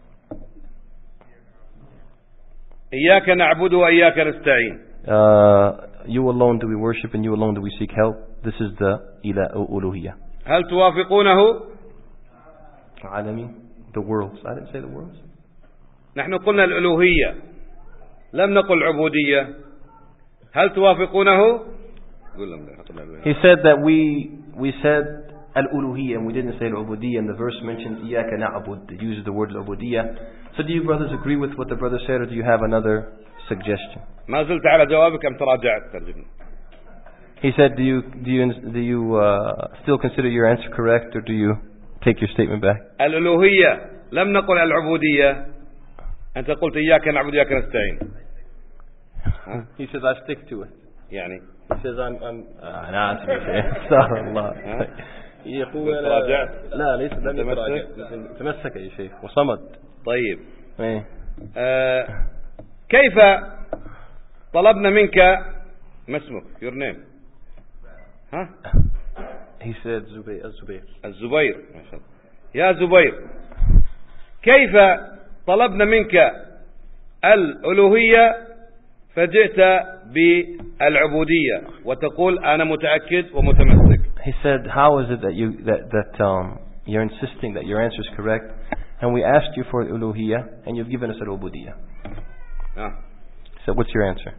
إياك نعبد وإياك نستعين. Uh, you alone do we worship and you alone do we seek help. This is the ila uluhiyya. هل توافقونه؟ عالمي, the worlds. I didn't say the worlds. نحن قلنا الألوهية لم نقل عبودية. هل توافقونه؟ He said that we we said al-uluhiyya and we didn't say al-ubudiyya, and the verse mentions إياك نعبد. It uses the word al-ubudiyya. So do you brothers agree with what the brother said, or do you have another suggestion? ما زلت على جوابك أم تراجعت ترجمة. He said, do you do you do you uh, still consider your answer correct, or do you take your statement back? الألوهية لم نقل العبودية. أنت قلت إياك نعبد وإياك نستعين. He says I stick to it. يعني. He says I'm I'm أنا آسف يا شيخ. استغفر الله. يقول لا ليس لم يتراجع. تمسك يا شيخ وصمد. طيب. إيه. آه كيف طلبنا منك ما اسمك your name ها He said زبير الزبير الزبير ما شاء الله. يا زبير كيف طلبنا منك الألوهية فجئت بالعبودية وتقول أنا متأكد ومتمسك. He said, how is it that you that that um you're insisting that your answer is correct, and we asked you for uluhiyya and you've given us al-ubudiyya? Ah. So what's your answer?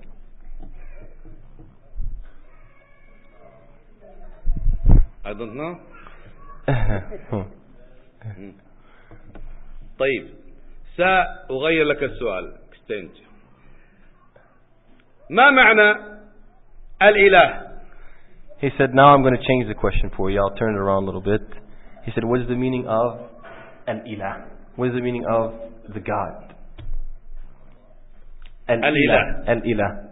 I don't know. طيب سأغير لك السؤال. اكستنج. ما معنى الإله؟ He said, now I'm going to change the question for you. I'll turn it around a little bit. He said, what is the meaning of al-ilah? What is the meaning of the God? Al-ilah. Al-ilah.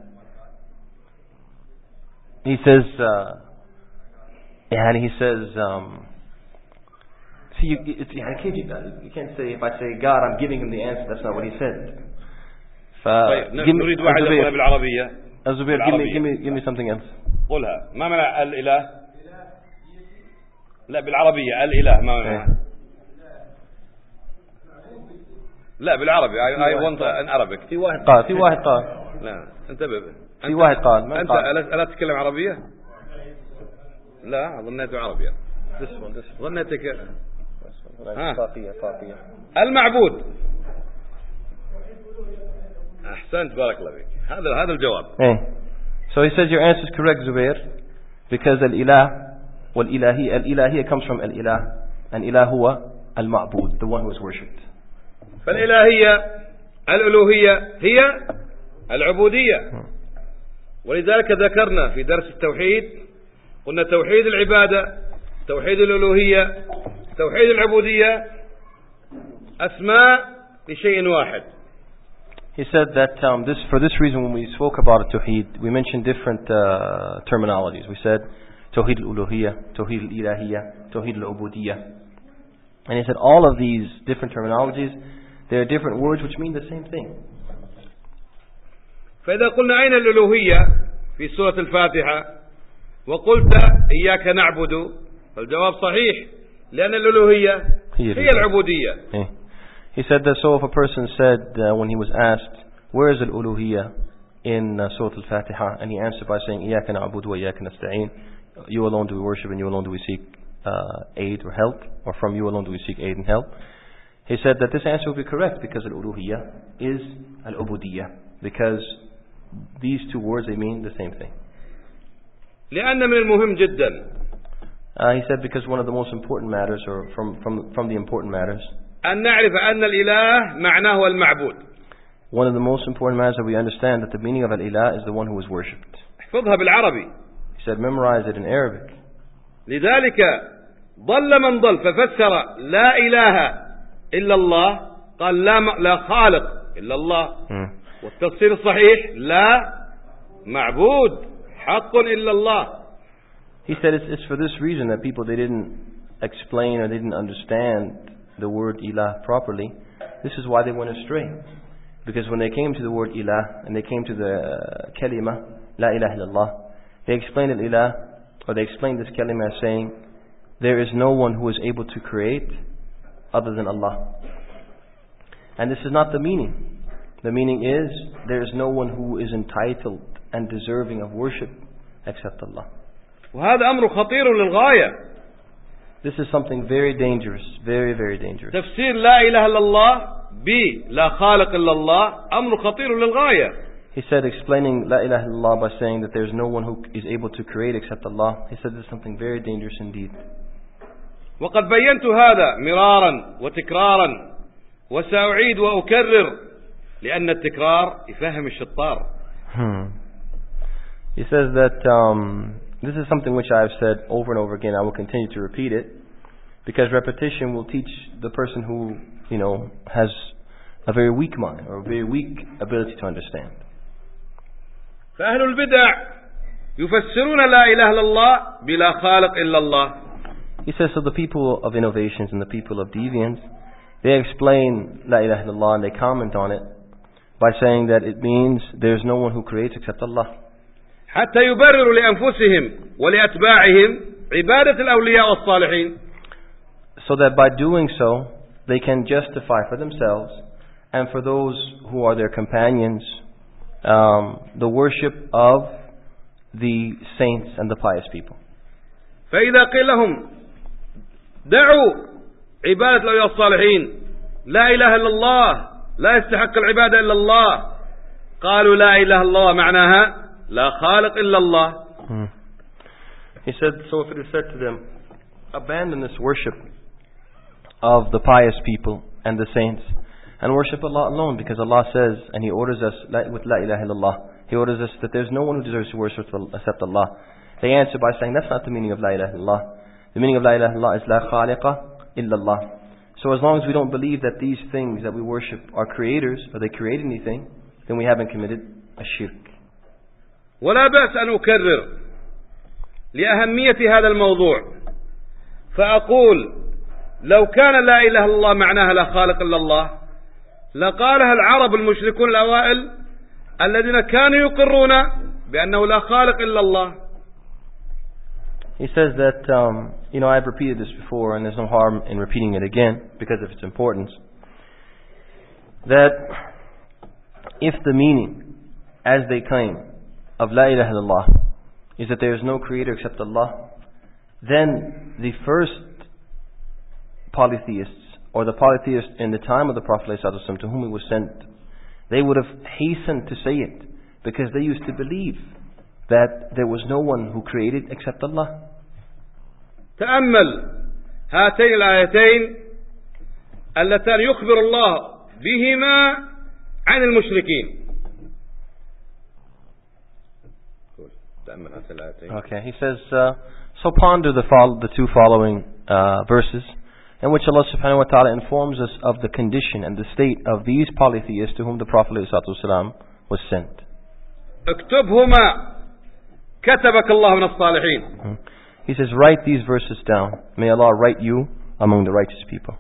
He says, uh, and he says, um, see, you, it's, you, can't, you can't say, if I say God, I'm giving him the answer. That's not what he said. طيب نريد واحد يقولها بالعربية. الزبير, give me, give me, give me something else. قولها. ما معنى الإله؟ لا بالعربية الإله ما معنى؟ لا بالعربي. I, I want an Arabic. في واحد قال. في واحد قال. لا انتبه. في واحد قال. أنت ألا تتكلم عربية؟ لا ظنيته عربية. This one, this one. ظنيتك. ها. قافية قافية. المعبود. أحسنت بارك الله فيك. هذا هذا الجواب. Hey. So he says your answer is correct, Zubair, because al-ilah, wal-ilahi, al-ilahiyya comes from al-ilah, and ilah huwa al-ma'bud, the one who is worshipped. فالإلهية الألوهية هي العبودية. ولذلك ذكرنا في درس التوحيد قلنا توحيد العبادة، توحيد الألوهية، توحيد العبودية أسماء لشيء واحد. He said that um, this, for this reason, when we spoke about Tawheed, we mentioned different uh, terminologies. We said Tawheed al-Uluhiyya, Tawheed al-Ilahiyya, Tawheed al-Ubudiyya. And he said all of these different terminologies, they are different words which mean the same thing. فإذا قلنا أين الألوهية في سورة الفاتحة وقلت إياك نعبد فالجواب صحيح لأن الألوهية هي العبودية. He said that, so if a person said uh, when he was asked, where is al-uluhiyya in uh, Surah Al-Fatiha, and he answered by saying, إِيَّاكَ نَعْبُدُ وَإِيَّاكَ نَسْتَعِينُ, you alone do we worship and you alone do we seek uh, aid or help, or from you alone do we seek aid and help. He said that this answer would be correct because al-uluhiyya is al-ubudiyya, because these two words, they mean the same thing. لأن من المهم جدا. Uh, he said because one of the most important matters, or from, from, from the important matters, أن نعرف أن الإله معناه المعبود. One of the most important matters that we understand that the meaning of al-ilah is the one who is worshipped. احفظها بالعربي. He said memorize it in Arabic. لذلك ضل من ضل ففسر لا إله إلا الله قال لا لا خالق إلا الله. Hmm. والتفسير الصحيح لا معبود حق إلا الله. He said it's, it's for this reason that people, they didn't explain or they didn't understand the word ilah properly. This is why they went astray. Because when they came to the word ilah and they came to the uh, kalima la ilaha illallah, they explained it ilah, or they explained this kalima as saying there is no one who is able to create other than Allah. And this is not the meaning. The meaning is there is no one who is entitled and deserving of worship except Allah. وهذا أمر خطير للغاية. This is something very dangerous, very, very dangerous. تفسير لا إله إلا الله ب لا خالق إلا الله أمر خطير للغاية. He said, explaining La ilaha illallah by saying that there's no one who is able to create except Allah. He said this is something very dangerous indeed. وقد بينت هذا مرارا وتكرارا وسأعيد وأكرر لأن التكرار يفهم الشطار. Hmm. He says that um, this is something which I have said over and over again. I will continue to repeat it because repetition will teach the person who, you know, has a very weak mind or a very weak ability to understand. فأهل البدع يفسرون لا إله إلا الله بلا خالق إلا الله. He says, so the people of innovations and the people of deviance, they explain La ilaha illallah and they comment on it by saying that it means there's no one who creates except Allah. حتى يبرروا لأنفسهم ولأتباعهم عبادة الأولياء والصالحين. So that by doing so, they can justify for themselves and for those who are their companions um, the worship of the saints and the pious people. فإذا قيل لهم دعوا عبادة الأولياء والصالحين لا إله إلا الله لا يستحق العبادة إلا الله قالوا لا إله إلا الله معناها لا خالق إلا الله. Hmm. He said, so if it is said to them, abandon this worship of the pious people and the saints and worship Allah alone, because Allah says, and He orders us with La ilaha illallah, He orders us that there's no one who deserves to worship except Allah. They answer by saying, that's not the meaning of La ilaha illallah. The meaning of La ilaha illallah is La khaliqa illallah. So as long as we don't believe that these things that we worship are creators, or they create anything, then we haven't committed a shirk. ولا بأس أن أكرر لأهمية هذا الموضوع فأقول لو كان لا إله إلا الله معناها لا خالق إلا الله لقالها العرب المشركون الأوائل الذين كانوا يقرون بأنه لا خالق إلا الله. He says that, um, you know, I've repeated this before and there's no harm in repeating it again because of its importance. That if the meaning, as they claim, of La ilaha illallah is that there is no creator except Allah, then the first polytheists, or the polytheists in the time of the Prophet ﷺ to whom he was sent, they would have hastened to say it because they used to believe that there was no one who created except Allah. تأمل هاتين الآيتين اللتان يخبر الله بهما عن المشركين. Okay, he says, uh, so ponder the, follow, the two following uh, verses in which Allah subhanahu wa ta'ala informs us of the condition and the state of these polytheists to whom the Prophet ﷺ was sent. اكتبهما كتبك الله من الصالحين. He says, write these verses down. May Allah write you among the righteous people.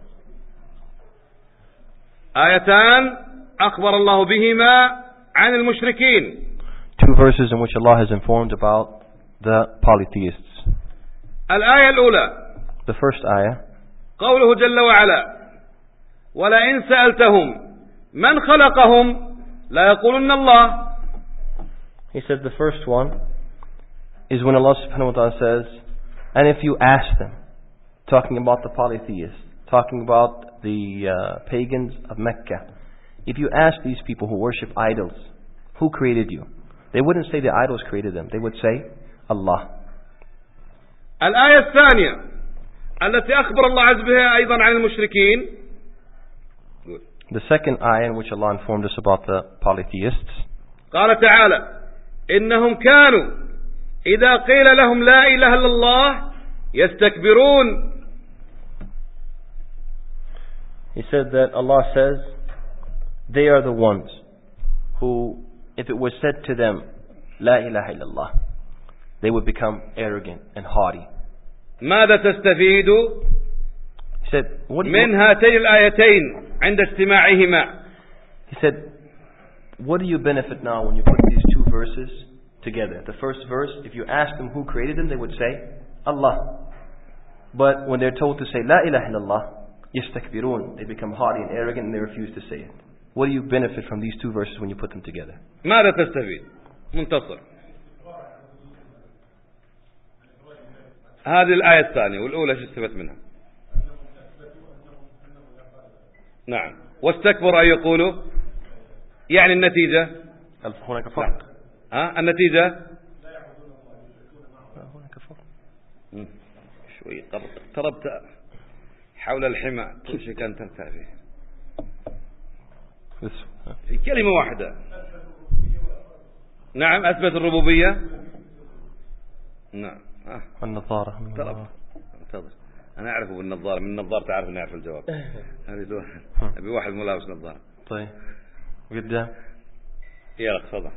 آيتان أخبر الله بهما عن المشركين. Two verses in which Allah has informed about the polytheists. الآية الأولى. The first ayah. قوله جل وعلا ولئن سألتهم من خلقهم لا يقولن الله. He said the first one is when Allah subhanahu wa ta'ala says, and if you ask them, talking about the polytheists, talking about the uh, pagans of Mecca, if you ask these people who worship idols, who created you? They wouldn't say the idols created them. They would say Allah. الآية الثانية التي أخبر الله عز بها أيضا عن المشركين. The second ayah in which Allah informed us about the polytheists. قال تعالى إنهم كانوا إذا قيل لهم لا إله إلا الله يستكبرون. He said that Allah says they are the ones who, if it was said to them, La ilaha illallah, they would become arrogant and haughty. ماذا تستفيد He said, what do you, من هاتين الآيتين عند استماعهما. He said, what do you benefit now when you put these two verses together? The first verse, if you ask them who created them, they would say Allah. But when they're told to say La ilaha illallah, يستكبرون, they become haughty and arrogant and they refuse to say it. What do you benefit from these two verses when you put them together? ماذا تستفيد منتصر. هذه الآية الثانية والأولى شو استفدت منها؟ نعم. واستكبر أن يقولوا يعني النتيجة هناك فرق. ها النتيجة هناك فرق. شوي اقتربت حول الحمى كل شيء كان تنتهي فيه. في كلمة واحدة. نعم أثبت الربوبية. نعم. النظارة. انتظر. أنا أعرفه بالنظارة، من النظارة تعرف إني أعرف الجواب. هذه واحد. أبي واحد ملابس نظارة. طيب. قدام. يلا تفضل.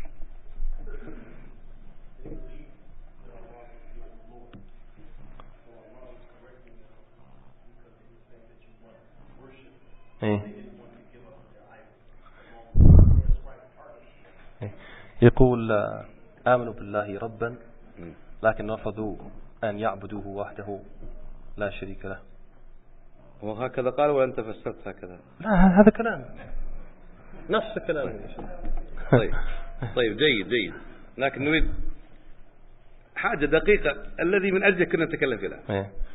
يقول آمنوا بالله ربا لكن رفضوا أن يعبدوه وحده لا شريك له. وهكذا قال ولا أنت فسرت هكذا؟ لا هذا كلام نفس الكلام. طيب طيب جيد جيد، لكن نريد حاجة دقيقة الذي من أجله كنا نتكلم فيها.